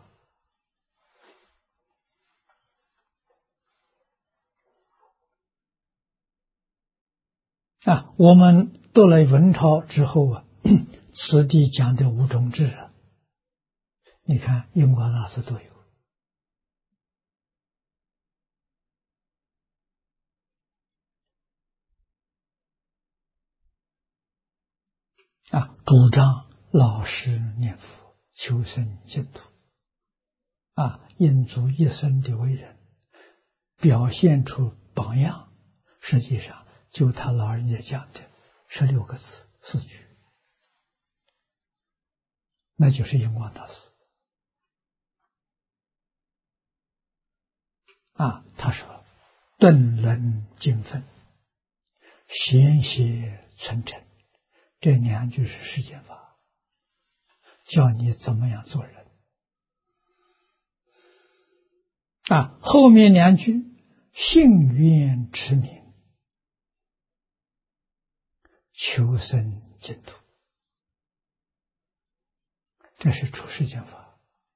啊，我们读了文钞之后啊，此地讲的五种智啊，你看印光大师都有啊，主张老实念佛，求生净土啊，印祖一生的为人，表现出榜样，实际上就他老人家讲的十六个字四句，那就是印光大师啊。他说：“顿能精分，贤邪存诚。”这两句是世间法，教你怎么样做人啊。后面两句信愿持名，求生净土，这是出世间法，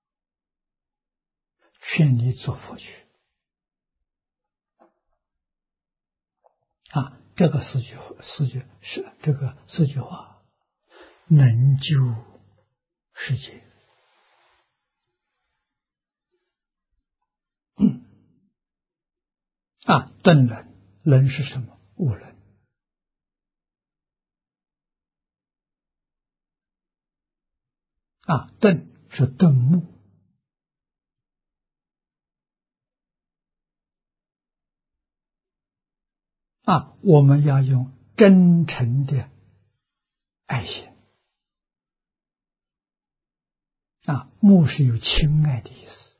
劝你做佛去啊。这个四句四句是这个四句话能救世界。嗯啊，顿能，能是什么？悟能啊，顿是顿目啊，我们要用真诚的爱心啊，目是有亲爱的意思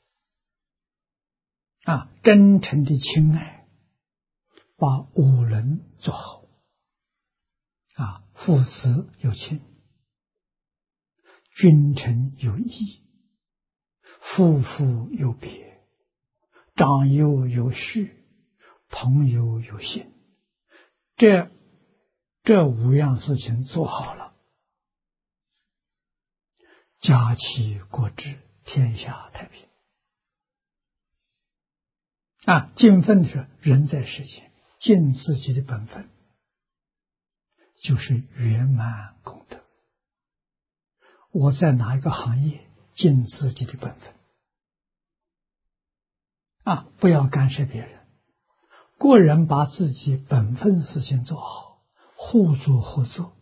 啊，真诚的亲爱，把五伦做好啊，父子有亲，君臣有义，夫妇有别，长幼有序，朋友有信，这这五样事情做好了，家齐国治，天下太平啊。尽分是人在世间尽自己的本分，就是圆满功德。我在哪一个行业尽自己的本分啊，不要干涉别人，个人把自己本分事情做好，互助合作，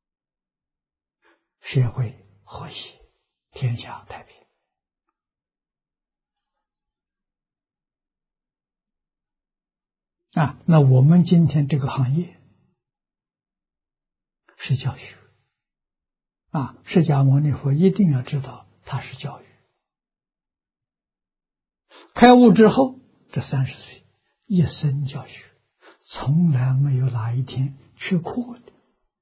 社会和谐，天下太平啊。那我们今天这个行业是教育啊，释迦牟尼佛一定要知道它是教育。开悟之后，这三十岁一生教学，从来没有哪一天缺课的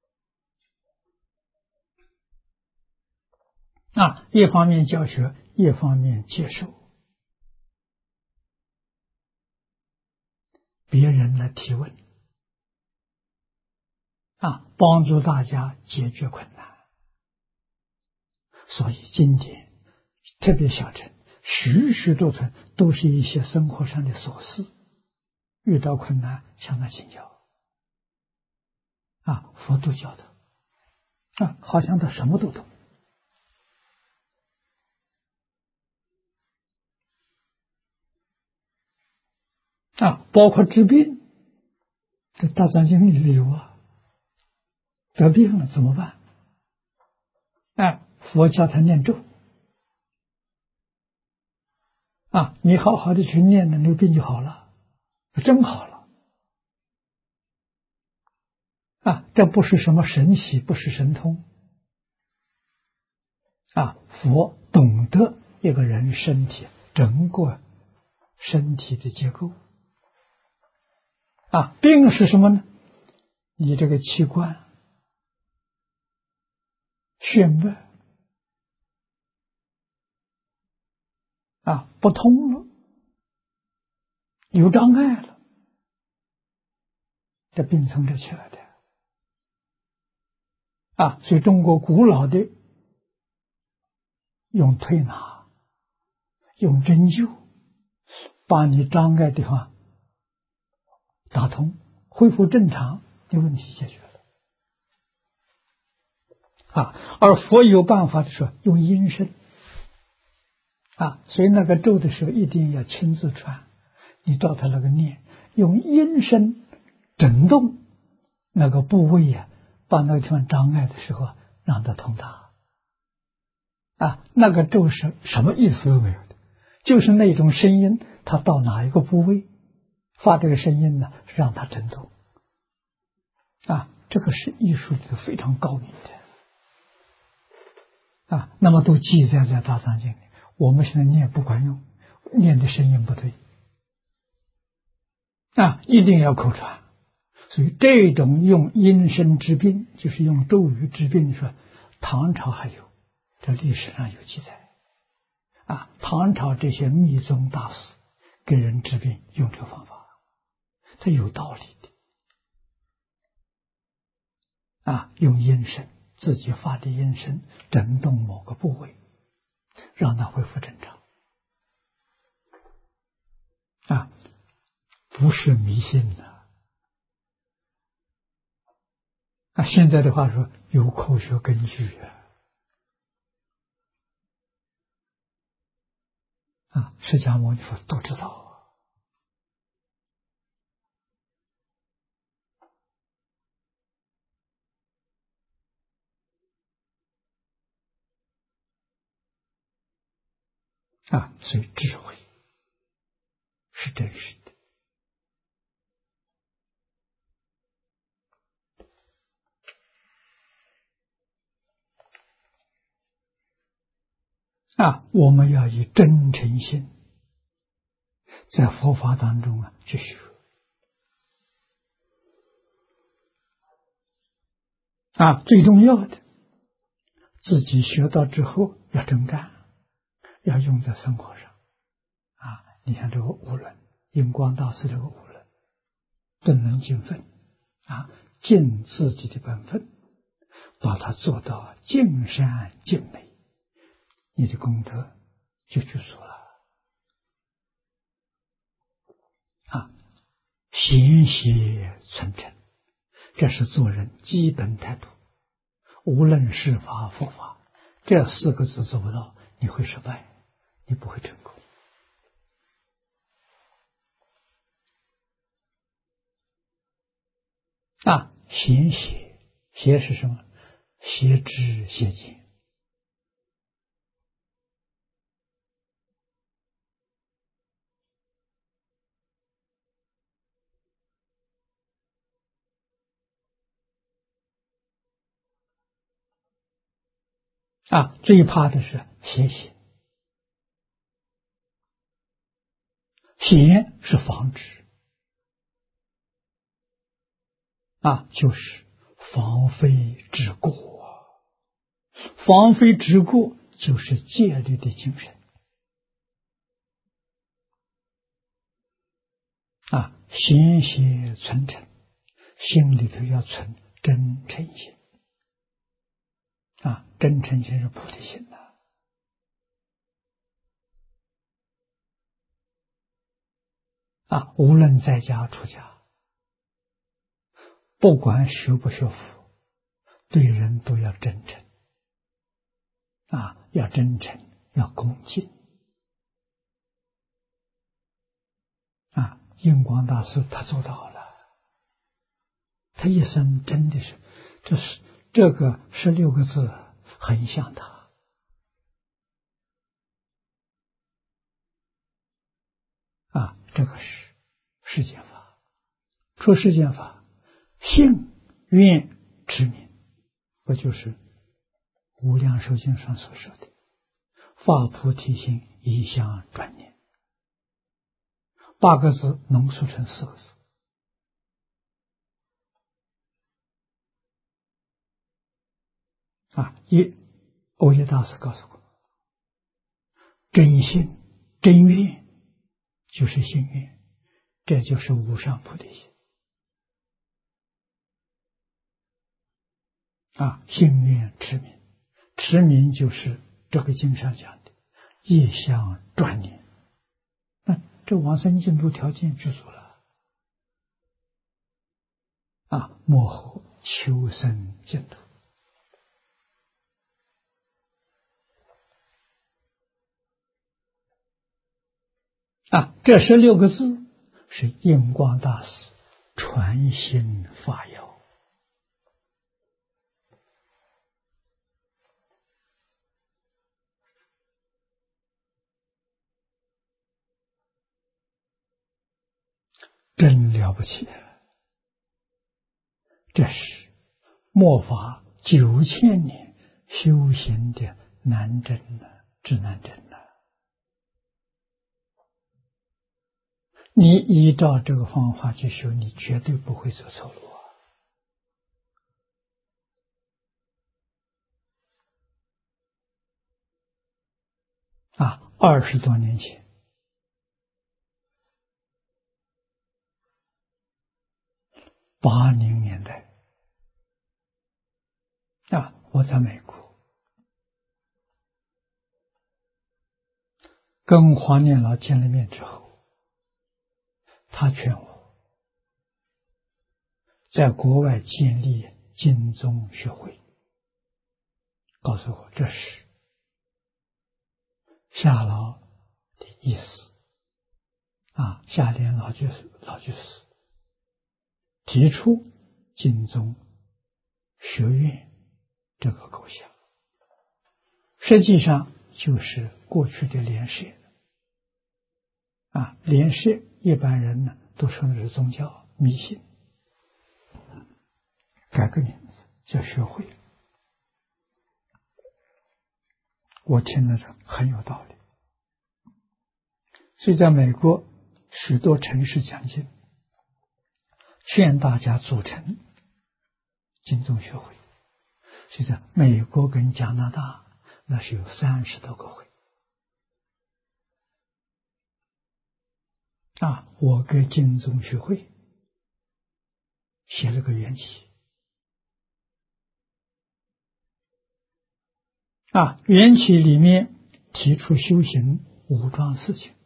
啊。一方面教学，一方面接受别人来提问啊，帮助大家解决困难。所以今天特别小乘许许多多都是一些生活上的琐事，遇到困难向他请教啊，佛都教的啊，好像他什么都懂啊，包括治病，这大藏经里有啊，得病了怎么办？哎， 佛教他念咒啊，你好好的去念了，那个病就好了，真好了啊！这不是什么神奇，不是神通啊！佛懂得一个人身体整个身体的结构啊，病是什么呢？你这个器官、血脉啊不通了，有障碍了，这病从这起来的啊！所以中国古老的用推拿、用针灸，把你障碍的地方打通，恢复正常，的问题解决了啊！而佛有办法的时候，用音声啊，所以那个咒的时候一定要亲自传，你照他那个念，用音声震动那个部位呀、啊，把那个地方障碍的时候让它通达啊。那个咒是什么意思都没有的，就是那种声音，它到哪一个部位发这个声音呢，让它震动啊。这个是艺术里头非常高明的啊。那么都记载在大藏经里，我们现在念不管用，念的声音不对啊，一定要口传。所以这种用音声治病，就是用咒语治病，说唐朝还有，这历史上有记载啊。唐朝这些密宗大师给人治病用这个方法，它有道理的啊。用音声，自己发的音声震动某个部位，让它恢复正常啊，不是迷信的啊。现在的话说有科学根据啊。啊，释迦牟尼佛都知道啊，所以智慧是真实的啊。我们要以真诚心在佛法当中啊去学啊，最重要的，自己学到之后要真干，要用在生活上啊。你看这个无论印光大师这个无论顿能尽分啊，尽自己的本分，把它做到尽善尽美，你的功德就具足了啊。贤习存诚，这是做人基本态度。无论是法佛法，这四个字做不到，你会失败，你不会成功啊。贤习，贤是什么？邪知邪见啊。最怕的是邪行，邪是防止啊，就是防非之过，防非之过就是戒律的精神啊。贤习存诚，心里头要存真诚心啊。真诚心是菩提心的啊。无论在家出家，不管学不学佛，对人都要真诚啊，要真诚，要恭敬啊。印光大师他做到了，他一生真的是，这是这个十六个字很像他这个是世间法。出世间法，信愿持名，不就是无量寿经上所说的发菩提心，一向专念，八个字浓缩成四个字啊！一欧耶大师告诉我，真心真愿就是心愿，这就是无上菩提心啊！心愿持名，持名就是这个经上讲的一向专念，那这往生净土条件具足了啊！莫后求生净土啊！这十六个字是印光大师传心法要。真了不起，这是末法九千年修行的难真呢，至难真呢。你依照这个方法去修，你绝对不会走错路啊！啊，二十多年前，八零年代啊，我在美国跟黄念老见了面之后，他劝我在国外建立经宗学会，告诉我这是夏老的意思啊，夏莲老居士老居士提出经宗学院这个构想，实际上就是过去的联社啊，联社一般人呢都说的是宗教迷信，改个名字叫学会，我听了很有道理。所以在美国许多城市讲经，劝大家组成经宗学会。所以在美国跟加拿大那是有三十多个会啊，我给经宗学会写了个缘起啊，缘起里面提出修行五桩事情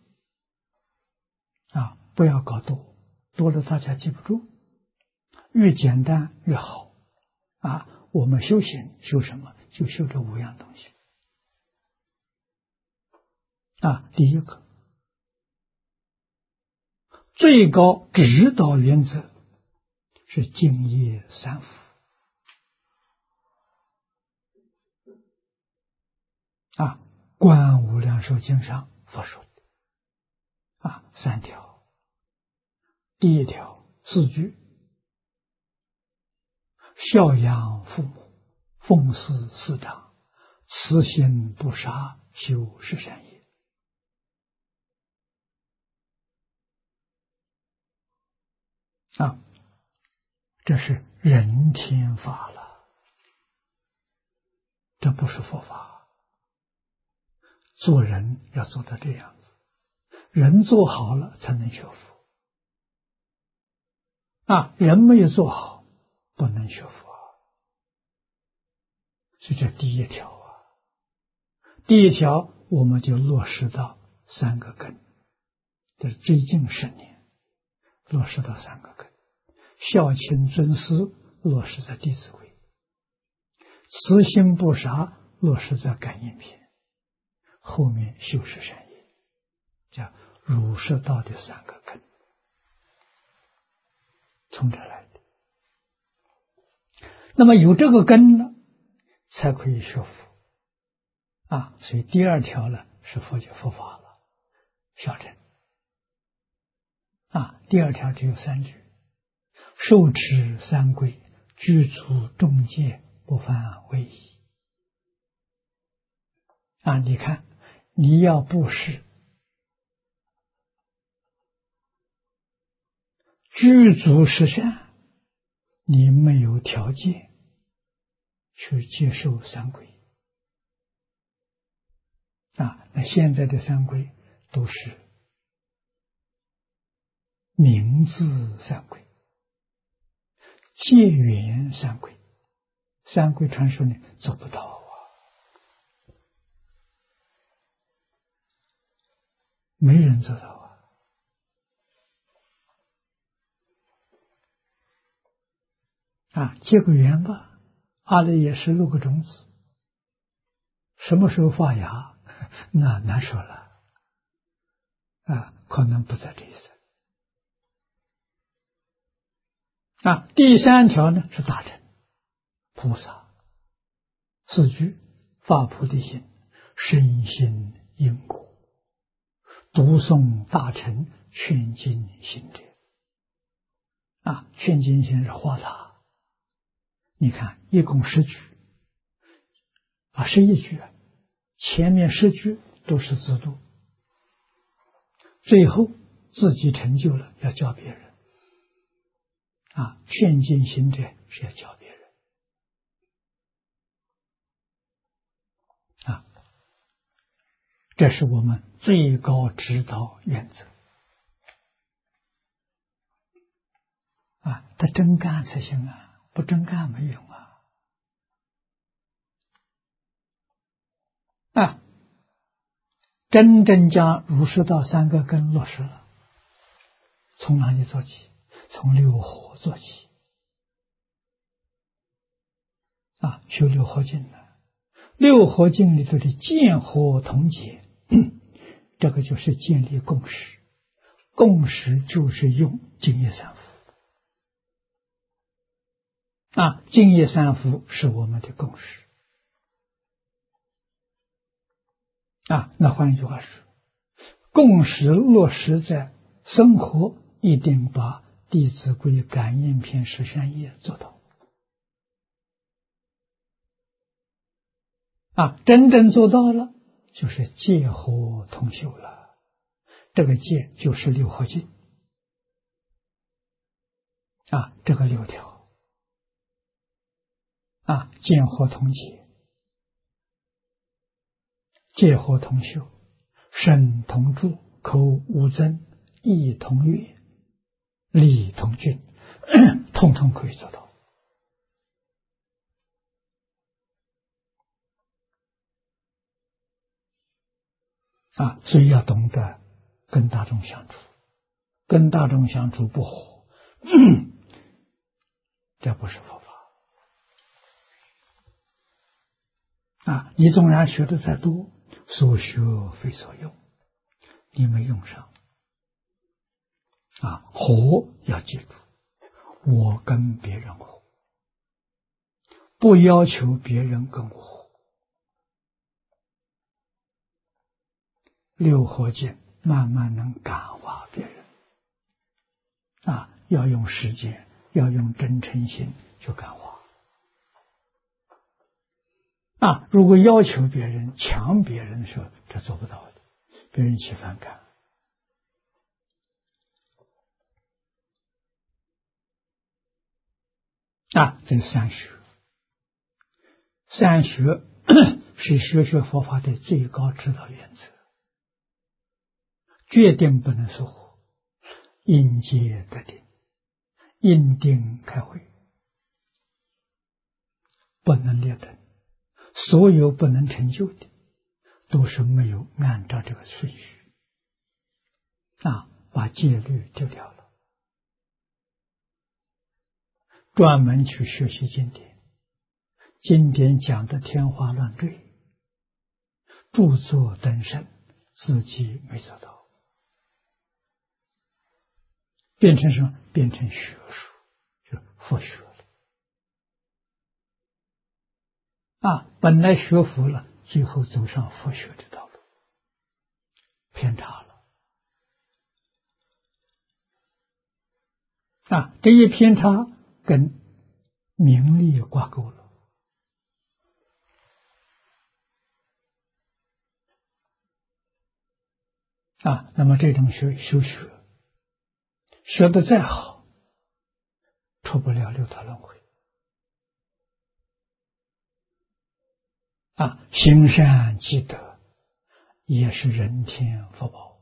啊，不要搞多，多了大家记不住，越简单越好啊。我们修行修什么？就修这五样东西啊。第一个，最高指导原则是净业三福啊，观无量寿经上所说的啊，三条。第一条，四句：孝养父母，奉事师长，慈心不杀，修十善业。啊，这是人天法了，这不是佛法。做人要做到这样子，人做好了才能学佛啊，人没有做好不能学佛。所以这第一条啊，第一条我们就落实到三个根，这是最近十年落实到三个根：孝亲尊师落实在《弟子规》，慈心不杀落实在《感应篇》，后面修十善业，叫儒释道的三个根，从这来的。那么有这个根了，才可以学佛啊。所以第二条呢是佛学佛法了，孝正啊，第二条只有三句：受持三规，具足众戒，不犯违仪。啊，你看，你要布施，具足十善，你没有条件去接受三规。啊，那现在的三规都是名字三规、戒缘三规，三规传说呢做不到啊，没人做到啊。啊，结个缘吧，阿赖耶识六个种子，什么时候发芽？那难说了，啊，可能不在这一生。啊，第三条呢是大乘菩萨，四句发菩提心，深信因果，读诵大乘劝进行者。啊，劝进行是花塔，你看一共十句，啊，十一句啊。前面十句都是自度，最后自己成就了要教别人。啊，劝进行者是要教别人。啊，这是我们最高指导原则。啊，他真干才行啊，不真干没用啊。啊，真正将儒释道三个根落实了，从哪里做起？从六合做起。啊，修六合经呢，六合经里头的见合同解，这个就是建立共识。共识就是用净业三福。啊，净业三福是我们的共识。啊，那换一句话说，共识落实在生活，一定把《弟子规》感应篇十三页做到。啊，真正做到了，就是戒合同修了。这个戒就是六合经。啊，这个六条。啊，见合同解，戒合同修，身同住，口无争，意同悦，理同均，统统可以做到。啊，所以要懂得跟大众相处，跟大众相处不和，这不是佛法。啊，你纵然学的再多，所学非所用，你没用上。啊，和要记住，我跟别人和，不要求别人跟我和。六合经慢慢能感化别人。啊，要用时间，要用真诚心去感化。啊，如果要求别人、抢别人的时候，这做不到的，别人起反感。啊，这是三学。三学是学学佛法的最高指导原则，决定不能疏忽，应戒得定，应定开慧，不能劣等。所有不能成就的，都是没有按照这个顺序。啊，把戒律丢掉了，专门去学习经典，经典讲的天花乱坠，著作登圣，自己没做到，变成什么？变成学术，就佛学了。啊，本来学佛了，最后走上佛学的道路，偏差了。 啊，这一偏差跟名利挂钩了啊，那么这种学修学，学的再好，出不了六道轮回啊，行善积德也是人天福报，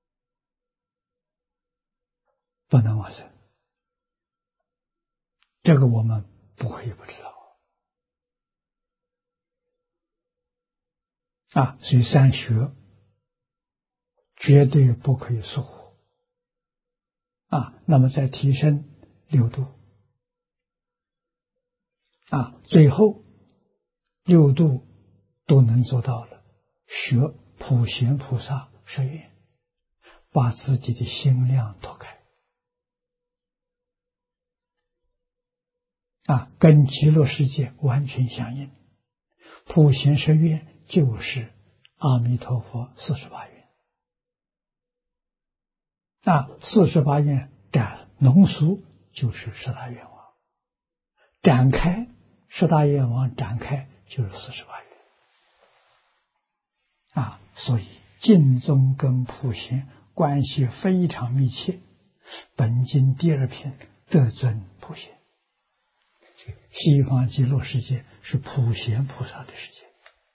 不能往生。这个我们不可以不知道啊，所以三学绝对不可以疏忽啊。那么再提升六度啊，最后六度都能做到了，学普贤菩萨誓愿，把自己的心量拓开啊，跟极乐世界完全相应。普贤誓愿就是阿弥陀佛四十八愿啊，四十八愿展浓缩就是十大愿望，展开十大愿望展开就是四十八愿啊，所以净宗跟普贤关系非常密切。本经第二品得尊普贤，西方极乐世界是普贤菩萨的世界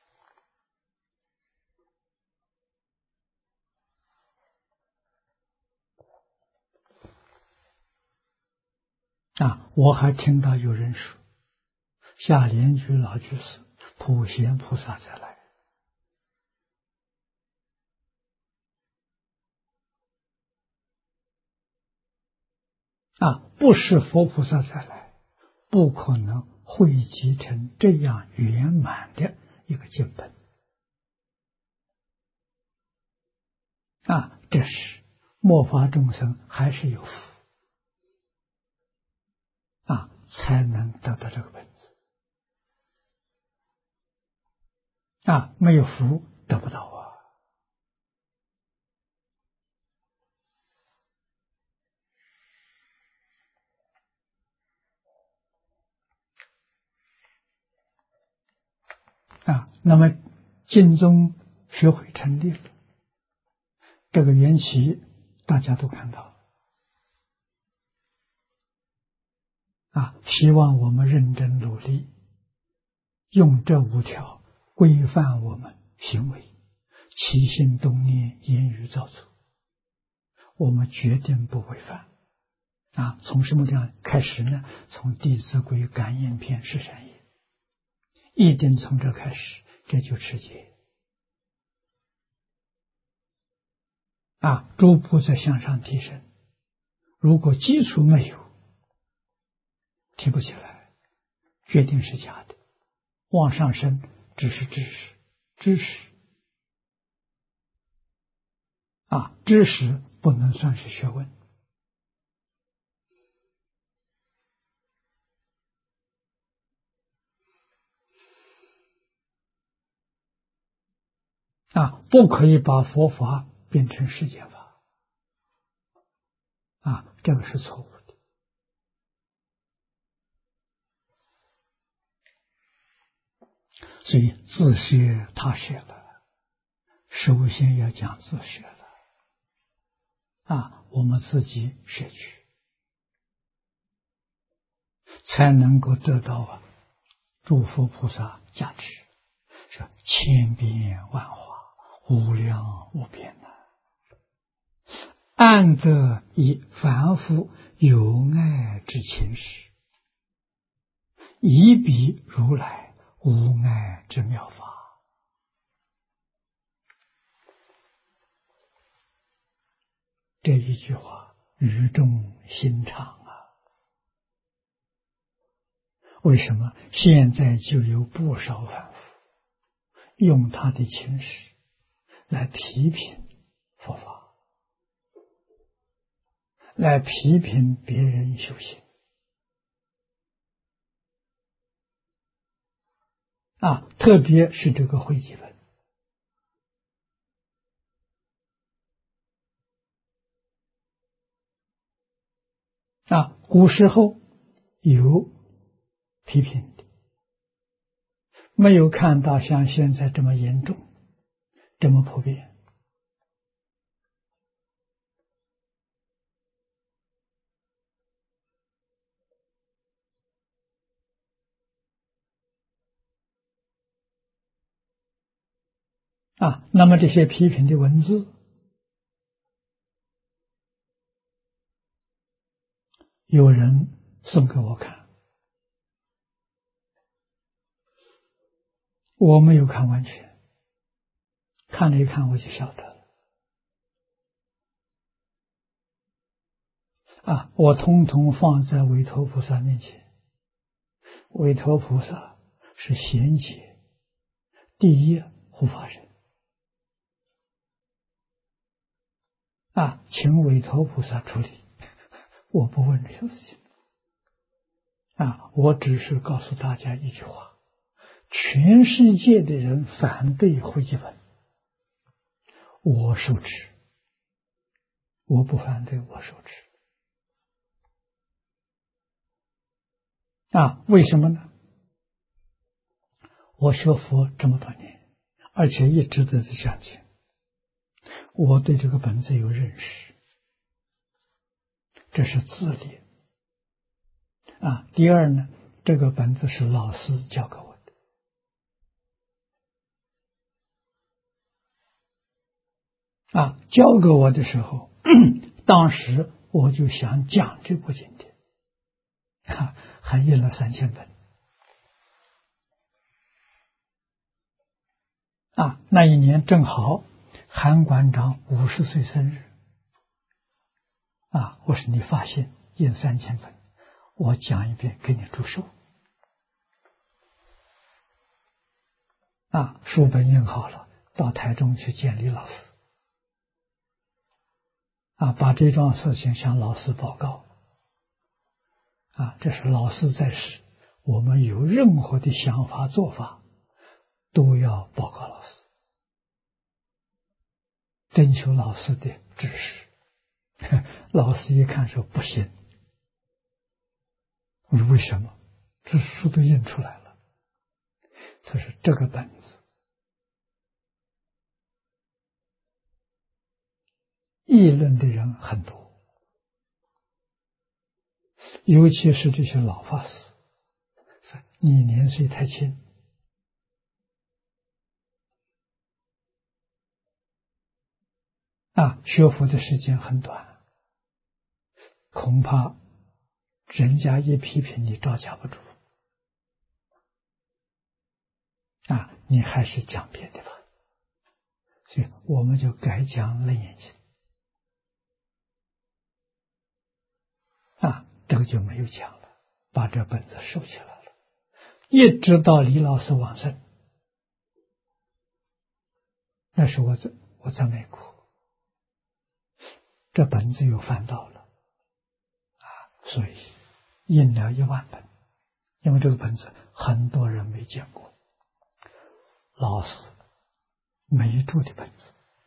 啊。我还听到有人说，下莲居老居士普贤菩萨再来啊，不是佛菩萨再来，不可能汇集成这样圆满的一个经本啊。这是末法众生还是有福啊，才能得到这个本子啊，没有福得不到啊。啊，那么净宗学会成立了，这个缘起大家都看到啊，希望我们认真努力，用这五条规范我们行为，起心动念、言语造作，我们决定不违反啊。从什么地方开始呢？从《弟子规》感应篇十三页，一定从这开始，这就持戒啊，逐步在向上提升。如果基础没有，提不起来，决定是假的。往上升只是知识，知识啊，知识不能算是学问啊，不可以把佛法变成世界法啊，这个是错误的。所以自学他学了，首先要讲自学了啊，我们自己学去，才能够得到啊诸佛菩萨加持，是千变万化，无量无边呐、啊。安得以凡夫有爱之情识，以彼如来无爱之妙法。这一句话语重心长啊！为什么现在就有不少凡夫用他的情识来批评佛法，来批评别人修行啊？特别是这个汇集论啊， 古时候有批评的，没有看到像现在这么严重，这么普遍。啊，那么这些批评的文字，有人送给我看，我没有看完全，看了一看我就晓得了。啊，我统统放在韦陀菩萨面前。韦陀菩萨是贤解第一护法神。啊，请韦陀菩萨处理，我不问这个事情。啊，我只是告诉大家一句话：全世界的人反对汇集本，我受持，我不反对，我受持。啊，为什么呢？我学佛这么多年，而且一直都在讲经，我对这个本子有认识，这是自恋。啊，第二呢，这个本子是老师教给我的。啊，教给我的时候，当时我就想讲这部经典，啊，还印了三千本。啊，那一年正好韩馆长五十岁生日。啊，我说你发现印三千本，我讲一遍给你祝寿。啊，书本印好了，到台中去见李老师。啊，把这桩事情向老师报告。啊，这是老师在世，我们有任何的想法做法，都要报告老师，征求老师的指示。老师一看说不行。我说为什么？这书都印出来了。他说这个本子议论的人很多，尤其是这些老法师，你年岁太轻，啊，学佛的时间很短，恐怕人家一批评你招架不住。啊，你还是讲别的吧。所以我们就改讲楞严经。啊，这个就没有讲了，把这本子收起来了，一直到李老师往生。那时我在我在美国，这本子又翻到了，啊，所以印了一万本，因为这个本子很多人没见过，老师没注的本子。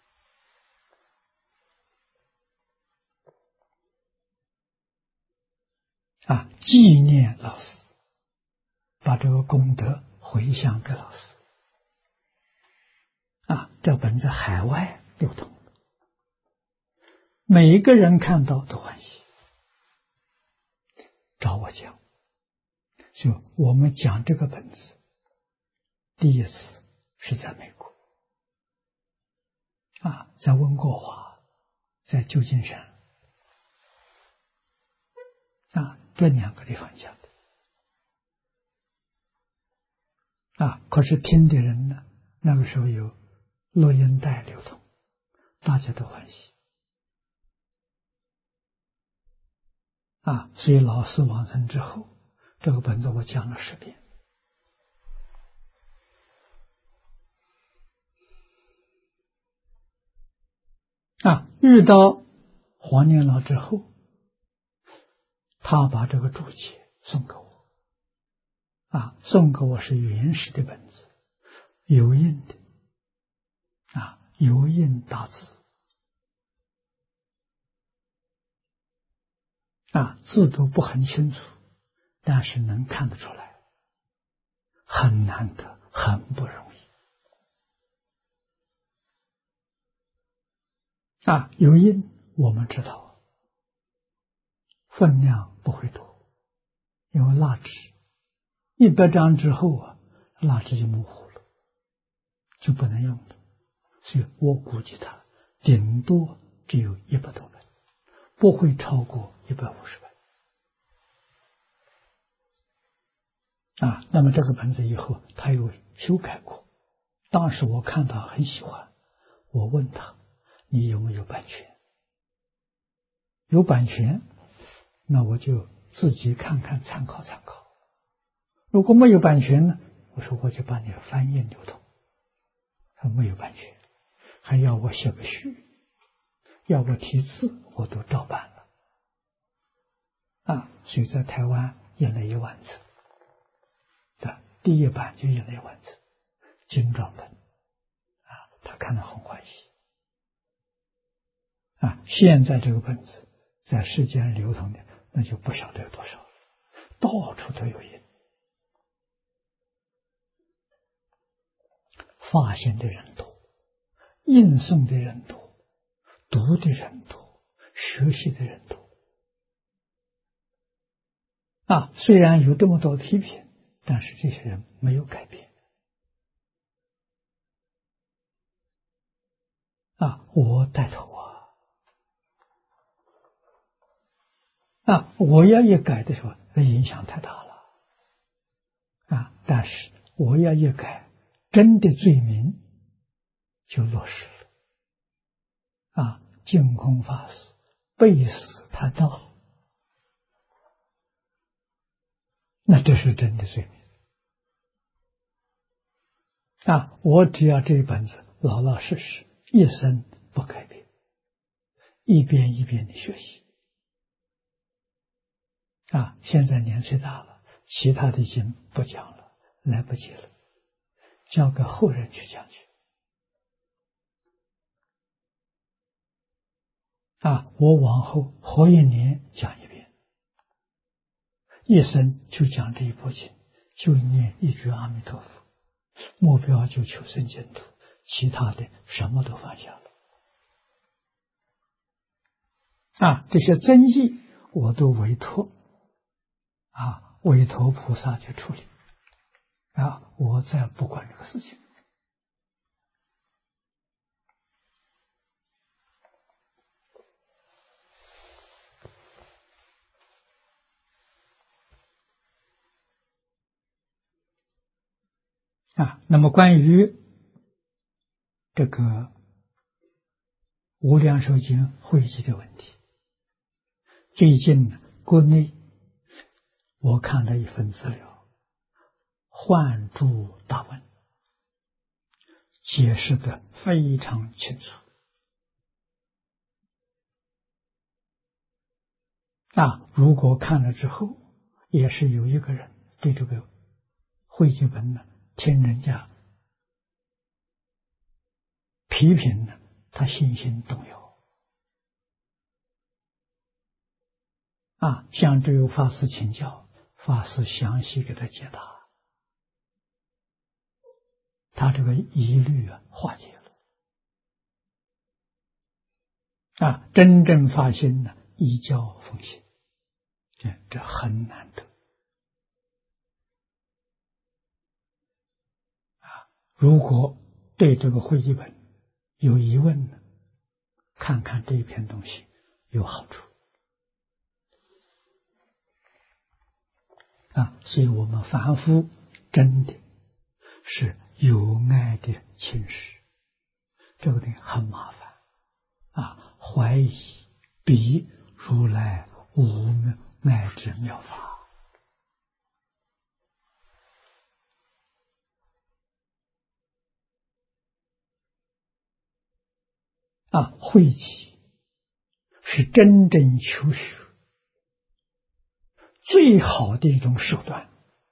啊，纪念老师，把这个功德回向给老师。啊，这本在海外流通，每一个人看到都欢喜，找我讲。就我们讲这个本子，第一次是在美国，啊，在温哥华，在旧金山，啊，这两个地方讲的。啊，可是听的人呢，那个时候有录音带流通，大家都欢喜。啊，所以老师往生之后，这个本子我讲了十遍。啊，遇到黄念老之后，他把这个注解送给我。啊，送给我是原始的本子，油印的。啊，油印大字。 啊，字都不很清楚，但是能看得出来，很难得，很不容易。啊，有印我们知道，分量不会多，因为蜡纸一百张之后啊，蜡纸就模糊了，就不能用了。所以我估计它顶多只有一百多本，不会超过一百五十本。啊，那么这个本子以后他有修改过，当时我看他很喜欢，我问他你有没有版权？有版权，那我就自己看看参考参考。如果没有版权呢，我说我就把你翻页流通。他没有版权，还要我写个序，要我题字，我都照办了。啊，所以在台湾印了一万册，的第一版就印了一万册，精装本。啊，他看了很欢喜。啊，现在这个本子在世间流通的，那就不晓得有多少了，到处都有印。发现的人多，印诵的人多，读的人多，学习的人多。啊，虽然有这么多批评，但是这些人没有改变。啊，我带头啊！啊，我要一改的时候，那影响太大了。啊，但是我要一改，真的罪名就落实了。啊，净空法师背死他道，那这是真的罪名。啊，我只要这一本子老老实实，一生不改变，一遍一遍的学习。啊，现在年岁大了，其他的已经不讲了，来不及了，交给后人去讲去。啊，我往后活一年讲一遍，一生就讲这一部经，就念一句阿弥陀佛，目标就求生净土，其他的什么都放下了。啊，这些争议我都委托啊，委托菩萨去处理。啊，我再不管这个事情。啊，那么关于这个无量寿经汇集的问题，最近呢，国内我看到一份资料，换注大文解释的非常清楚。啊，如果看了之后，也是有一个人对这个汇集本呢，听人家批评呢，他信心动摇。啊，向这位法师请教，法师详细给他解答，他这个疑虑啊化解了。啊，真正发心呢，依教奉行，这这很难得。啊，如果对这个汇集本有疑问呢，看看这一篇东西有好处。啊，所以我们凡夫真的是有爱的侵蚀，这个东西很麻烦。啊，怀疑彼如来无爱之妙法。啊，慧集是真正求学最好的一种手段。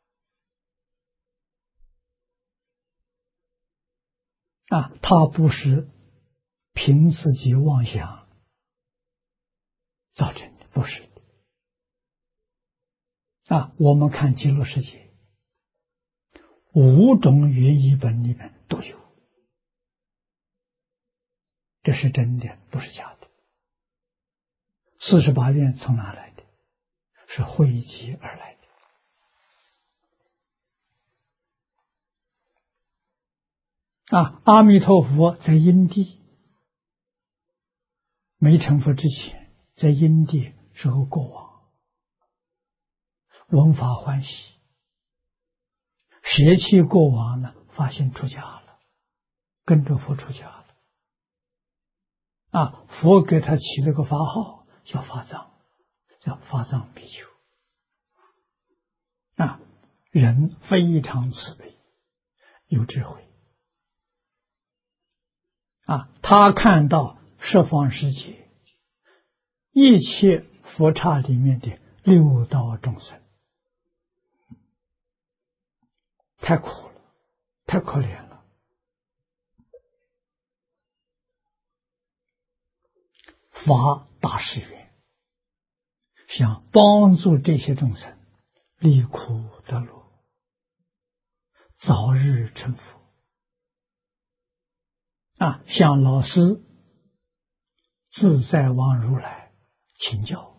啊，它不是凭自己妄想造成的，不是的。 啊，我们看极乐世界，五种原译本里面都有，这是真的，不是假的。四十八愿从哪来的？是汇集而来的。啊，阿弥陀佛在因地没成佛之前，在因地是个国王，闻法欢喜，舍弃国王呢，发心出家了，跟着佛出家了。啊，佛给他起了个法号，叫法藏，叫法藏比丘。啊，人非常慈悲，有智慧。啊，他看到十方世界一切佛刹里面的六道众生，太苦了，太可怜了。发大誓愿，想帮助这些众生离苦得乐，早日成佛。啊，向老师自在王如来请教。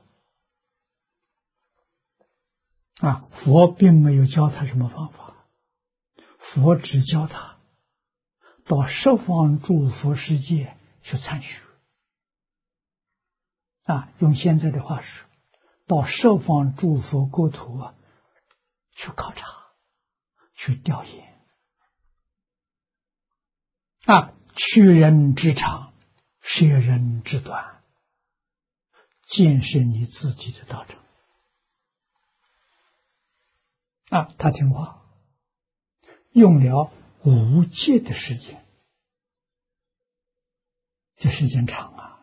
啊，佛并没有教他什么方法，佛只教他到十方诸佛世界去参学。啊，用现在的话说，到十方诸佛国土啊去考察，去调研。啊，取人之长，舍人之短，建设你自己的道场。啊，他听话，用了五戒的时间，这时间长啊。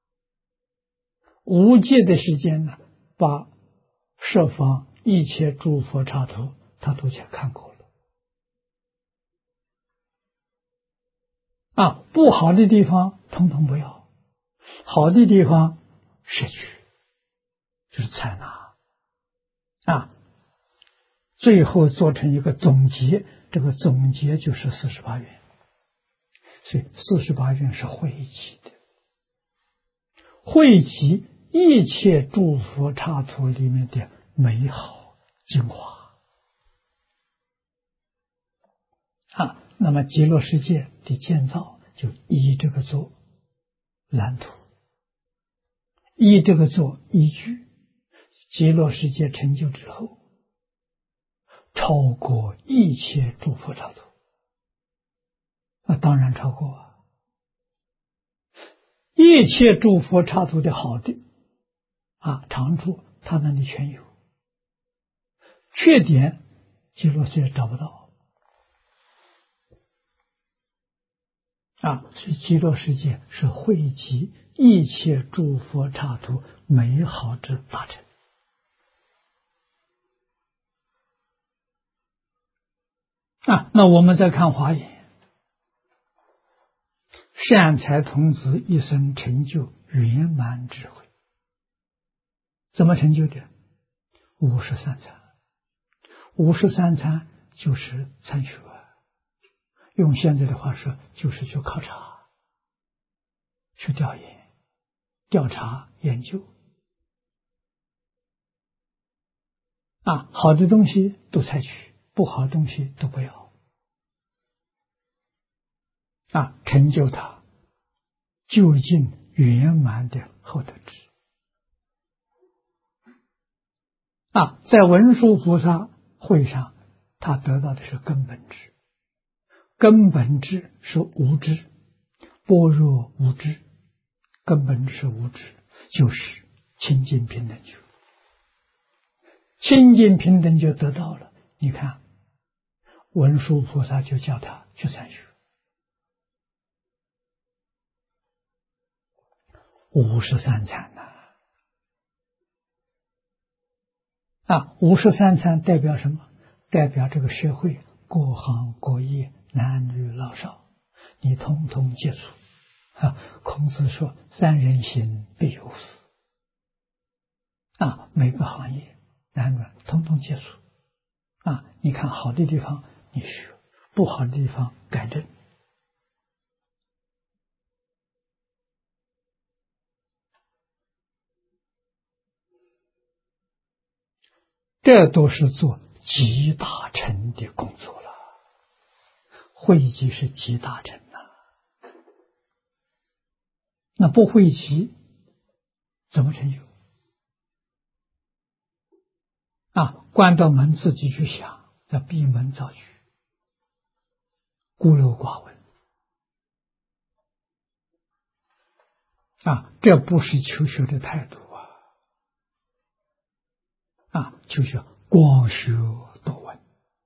五戒的时间呢，把十方一切诸佛刹土他都去看过了。啊，不好的地方统统不要，好的地方摄取，就是采纳。啊，最后做成一个总结，这个总结就是四十八愿。所以四十八愿是汇集的，汇集一切诸佛刹土里面的美好精华。啊，那么极乐世界的建造就以这个做蓝图，以这个做依据。极乐世界成就之后，超过一切诸佛刹土。啊，当然超过啊！一切诸佛刹土的好的啊长处，他那里全有；缺点，极乐世界找不到。啊，所以极乐世界是汇集一切诸佛刹土美好之大成。啊，那我们再看华严。善财童子一生成就圆满智慧，怎么成就的？五十三参，五十三参就是参学，用现在的话说，就是去考察、去调研、调查、研究。啊，好的东西都采取，不好的东西都不要。啊，成就他究竟圆满的厚德智。啊，在文殊菩萨会上，他得到的是根本智。根本智是无知，般若无知，根本智是无知，就是清净平等觉。清净平等觉得到了，你看文殊菩萨就叫他去参学。五十三参呐！啊，五十三参代表什么？代表这个社会各行各业，男女老少，你通通接触。啊，孔子说：“三人行，必有死。”啊，每个行业， 难软通通接触啊！你看好的地方你学，不好的地方改正。这都是做集大成的工作了。汇集是集大成呐、啊，那不汇集怎么成就？啊，关到门自己去想，要闭门造句，孤陋寡闻啊！这不是求学的态度啊！啊，求学光学多闻，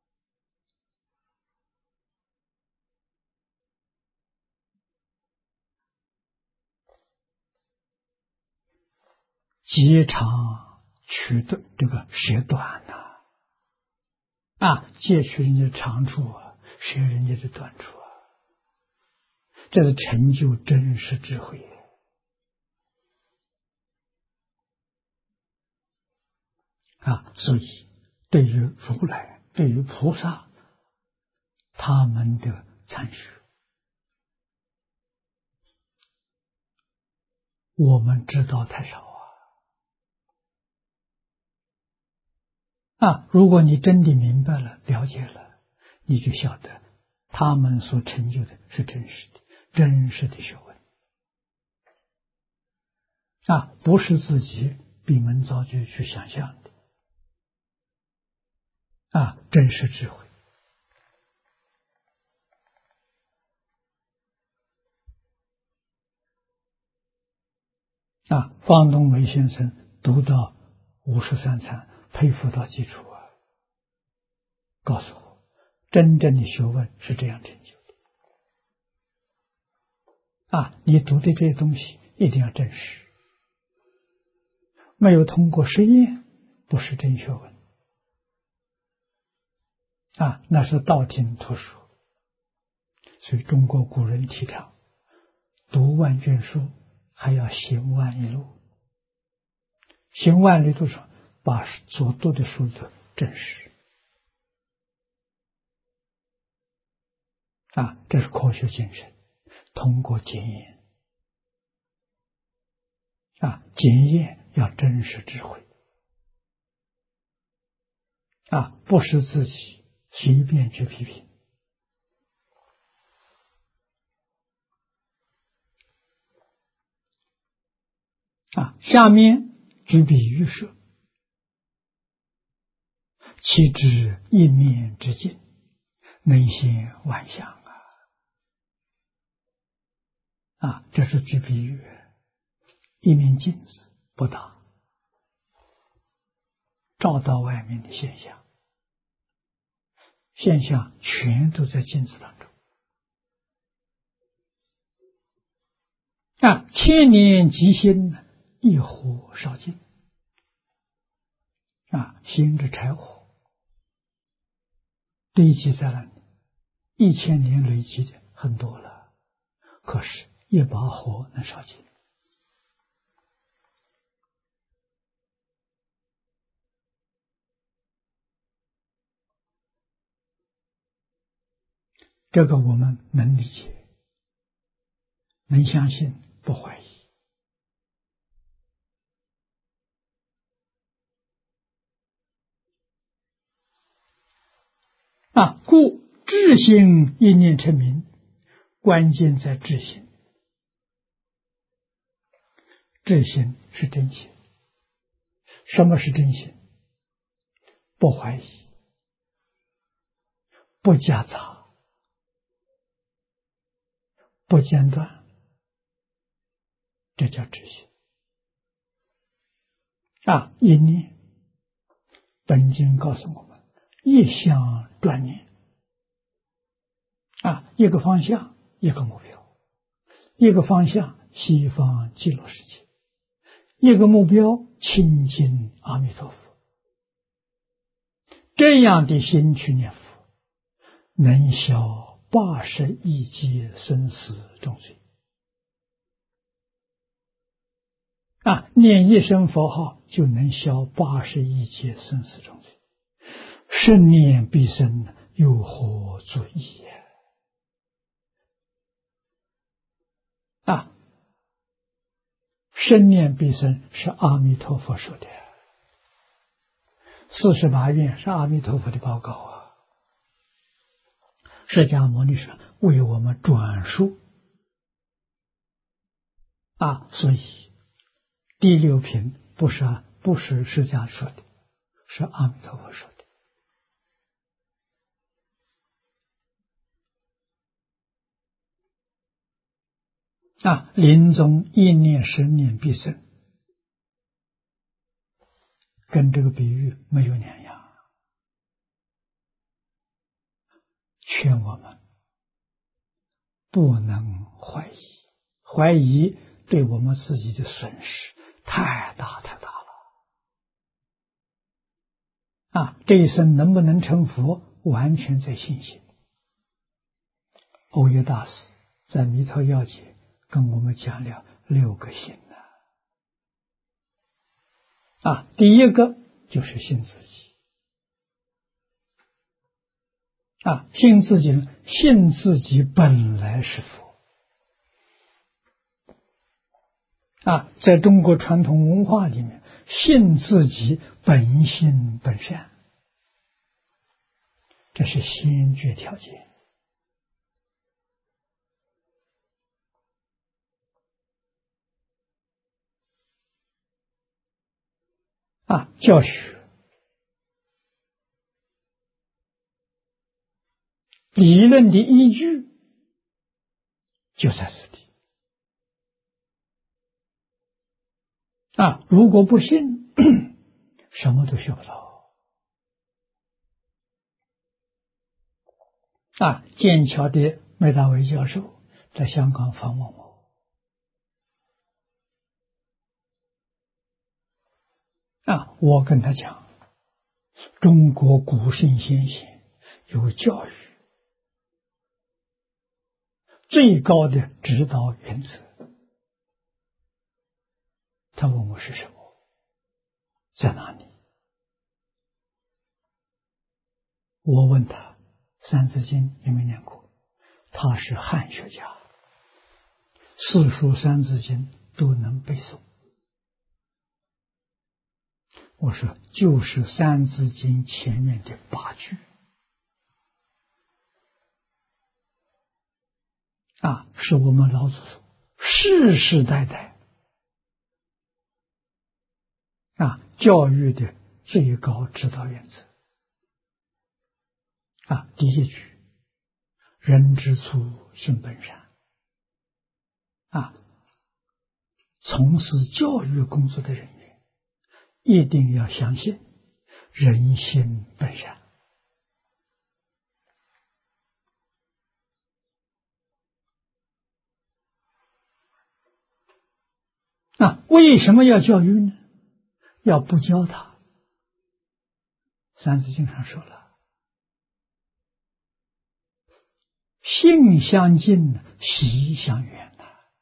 截长取短，这个舍短呐、啊，啊，截取人家的长处啊，舍人家的短处啊，这是成就真实智慧。啊，所以对于如来、对于菩萨，他们的参学，我们知道太少啊！啊，如果你真的明白了、了解了，你就晓得他们所成就的是真实的、真实的学问啊，不是自己闭门造句去想象的啊，真实智慧。啊，方东梅先生读到五十三参，佩服到基础啊，告诉我，真正的学问是这样成就的啊！你读的这些东西一定要真实，没有通过实验，不是真学问啊，那是道听途说。所以中国古人提倡，读万卷书还要行万里路。行万里路上，把所读的书的真实啊，这是科学精神。通过检验啊，检验要真实智慧啊，不是自己随便去批评啊。下面举比喻说，其知一面之境，能现万象啊！啊，这是举比喻，一面镜子不大，照到外面的现象，现象全都在镜子当中啊！千年即心，一火烧尽啊！心的柴火堆积在那里，一千年累积的很多了，可是一把火能烧尽。这个我们能理解，能相信，不怀疑啊！故智心一念成名，关键在智心。智心是真心。什么是真心？不怀疑，不夹杂，不间断，这叫智心啊！一念，本经告诉我们，一向专念啊，一个方向，一个目标，一个方向西方极乐世界，一个目标亲近阿弥陀佛。这样的心去念佛，能消八十一劫生死重罪啊，念一声佛号就能消八十一劫生死重罪，十念必生，有何足异呀？啊，十念必生是阿弥陀佛说的，四十八愿是阿弥陀佛的报告啊。释迦牟尼是为我们转述啊，所以第六品不是啊，不是释迦说的，是阿弥陀佛说的。啊，临终一念十念必生，跟这个比喻没有两样，劝我们不能怀疑，怀疑对我们自己的损失太大太大了。啊，这一生能不能成佛，完全在信心。欧耶大师在《弥陀要解》跟我们讲了六个信呢。啊，第一个就是信自己。啊，信自己，信自己本来是佛。啊，在中国传统文化里面，信自己本性本善，这是先决条件。啊，教学理论的依据就在此地。啊，如果不信，什么都学不到。啊，剑桥的麦大伟教授在香港访问我，啊，我跟他讲，中国古圣先贤有教育最高的指导原则。他问我是什么，在哪里？我问他《三字经》有没有念过？他是汉学家，四书三字经都能背诵。我说就是三字经前面的八句啊，是我们老祖宗世世代代啊教育的最高指导原则。啊，第一句，人之初，性本善。啊，从事教育工作的人员一定要相信人性本善。那为什么要教育呢？要不教他，三字经上说了，性相近，习相远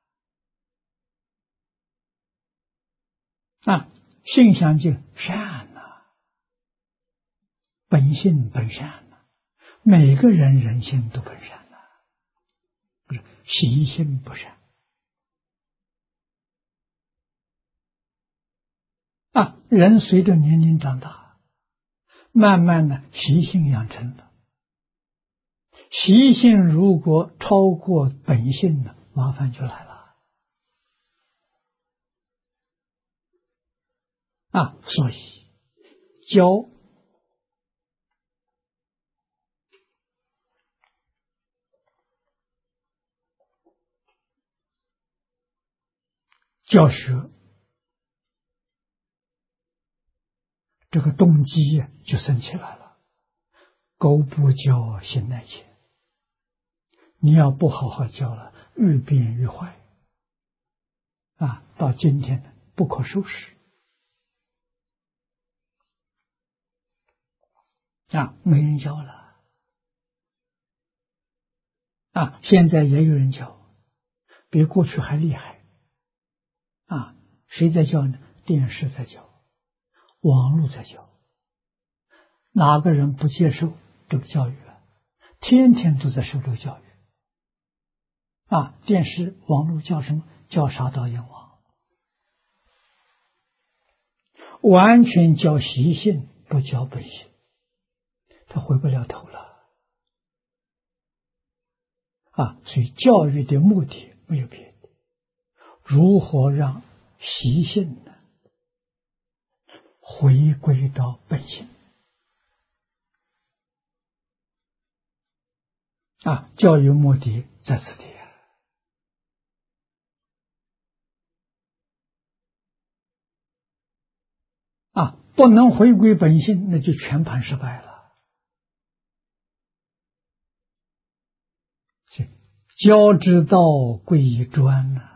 呐。啊，性相近，善呐、啊，本性本善呐、啊，每个人人性都本善呐、啊，不是习性不善。啊，人随着年龄长大，慢慢的习性养成了。习性如果超过本性呢，麻烦就来了。啊，所以教教学这个动机就升起来了。苟不教，性乃迁。你要不好好教了，愈变愈坏啊！到今天呢，不可收拾啊，没人教了啊！现在也有人教，比过去还厉害啊！ 谁在教呢？电视在教，网络在教。哪个人不接受这个教育啊？天天都在受这个教育啊！电视、网络教什么？教杀盗淫妄，完全教习性，不教本性，他回不了头了啊！所以教育的目的没有别的，如何让习性呢回归到本性啊？教育目的在此地啊！啊，不能回归本性，那就全盘失败了。教之道贵以专呐！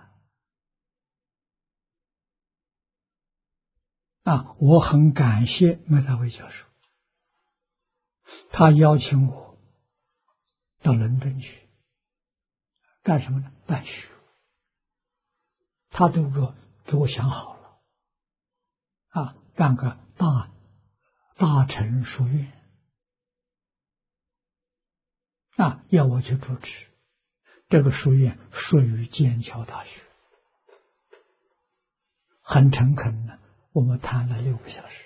啊，我很感谢麦大卫教授，他邀请我到伦敦去干什么呢？办学，他都给我给我想好了啊，办个大大成书院啊，要我去主持。这个书院属于剑桥大学，很诚恳的，我们谈了六个小时，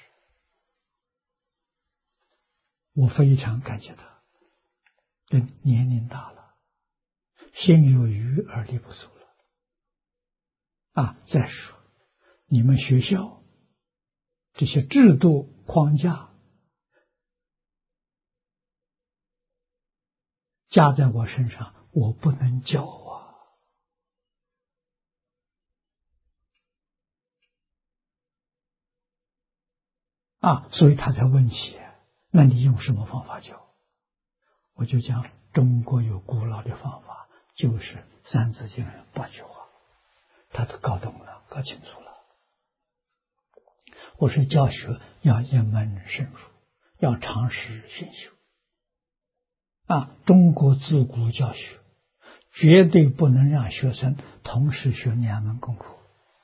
我非常感谢他，人年龄大了，心有余而力不足了啊！再说你们学校这些制度框架加在我身上，我不能教啊！啊，所以他才问起，那你用什么方法教？我就讲中国有古老的方法，就是三字经八句话，他都搞懂了，搞清楚了。我说教学要一门深入，要长时熏修啊！中国自古教学绝对不能让学生同时学两门功课。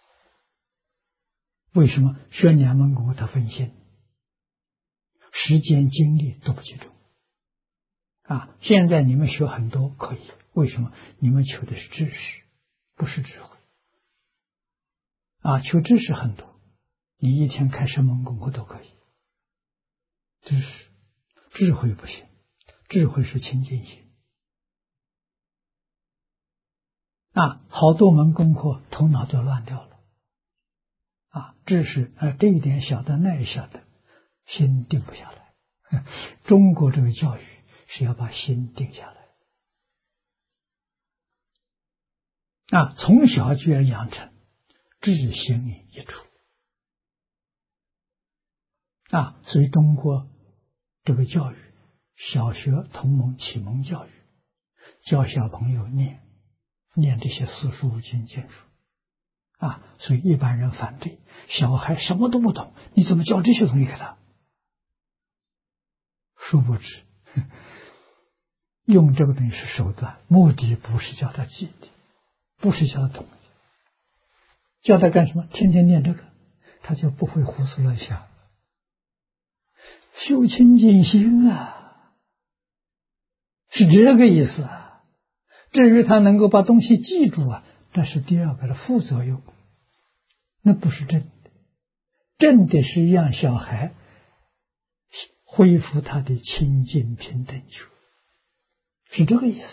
为什么？学两门功课他分心，时间精力都不集中啊！现在你们学很多可以，为什么？你们求的是知识，不是智慧啊！求知识很多，你一天开十门功课都可以。知识，智慧不行，智慧是清净心啊！好多门功课头脑都乱掉了啊！知识啊，这一点晓得，那也晓得，心定不下来。中国这个教育是要把心定下来啊！从小就要养成知行一处啊！所以中国这个教育，小学同盟启蒙教育，教小朋友念念这些四书五经经书啊！所以一般人反对，小孩什么都不懂，你怎么教这些东西给他？殊不知，用这个东西是手段，目的不是叫他记的，不是叫他懂，叫他干什么？天天念这个，他就不会胡思乱想，修清净心啊，是这个意思啊。至于他能够把东西记住啊，那是第二个的副作用，那不是真的。真的是让小孩恢复他的清净平等觉，是这个意思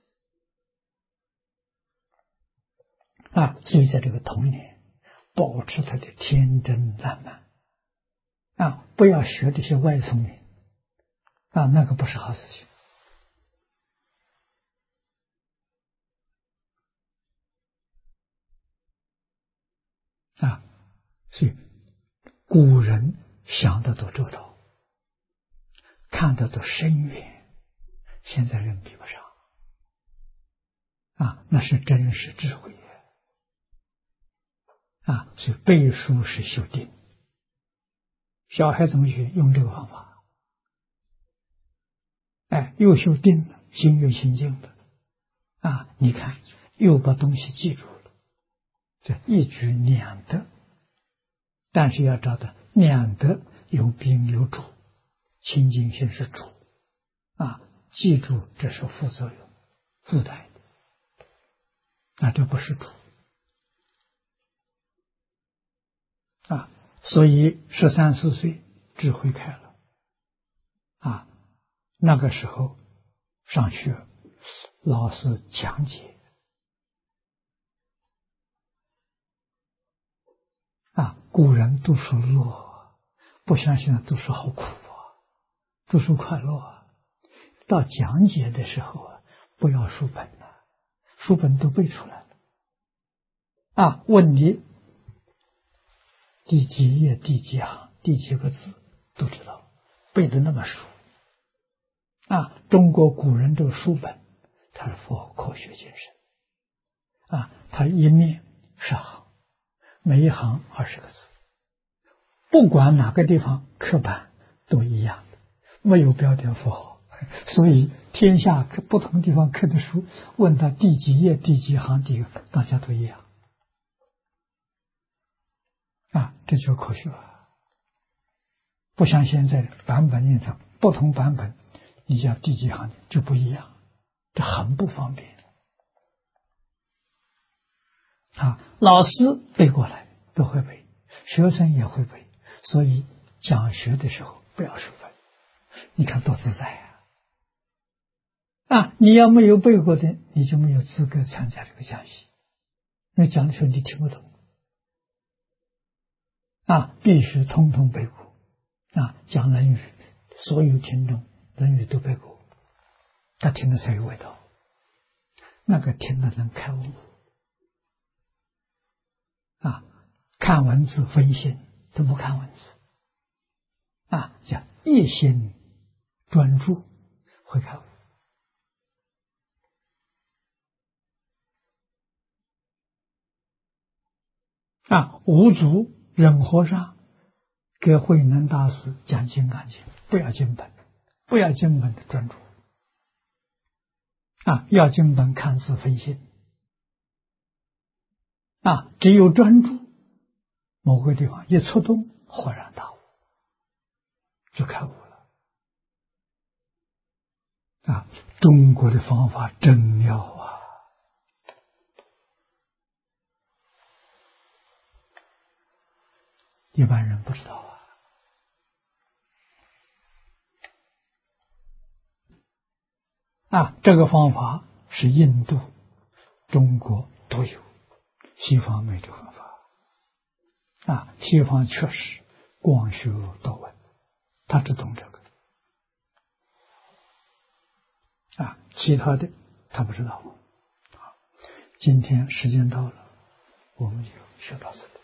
啊！所以在这个童年，保持他的天真烂漫啊，不要学这些外聪明啊，那个不是好事情啊！所以古人想的都周到，看的都深远，现在人比不上啊，那是真实智慧啊！所以背书是修定，小孩怎么学？用这个方法，哎，又修定了，心又清净了啊！你看，又把东西记住了，这一举两得但是要找到两德有宾有主，清净心是主啊，记住这是副作用附带的，那这不是主啊。所以十三四岁智慧开了啊，那个时候上学，老师讲解啊，古人读书乐，不像现在读书好苦啊，读书快乐啊。到讲解的时候啊，不要书本了，书本都背出来了啊，问你第几页、第几行、第几个字都知道，背得那么熟啊。中国古人这个书本，它是符合科学精神啊，它一面十行，每一行二十个字，不管哪个地方刻板都一样的，没有标点符号。所以天下不同地方刻的书，问他第几页、第几行、第几，大家都一样啊，这就是科学啊。不像现在版本印上不同版本，你叫第几行就不一样，这很不方便啊。老师背过来都会背，学生也会背，所以讲学的时候不要书本，你看多自在啊！啊，你要没有背过的，你就没有资格参加这个讲习，因为讲的时候你听不懂啊，必须通通背过啊。讲《论语》，所有听众《论语》都背过，他听的才有味道，那个听的能开悟啊。看文字分心都不看文字啊，叫一心专注会开悟啊。五祖忍和尚给慧能大师讲金刚经，不要经本，不要经本的专注啊，要经本看字分心啊，只有专注，某个地方一触动，豁然大悟，就开悟了啊。中国的方法真妙啊，一般人不知道啊。啊，这个方法是印度、中国都有，西方没这个方法啊。西方确实光学多闻，他只懂这个啊，其他的他不知道。今天时间到了，我们就学到此。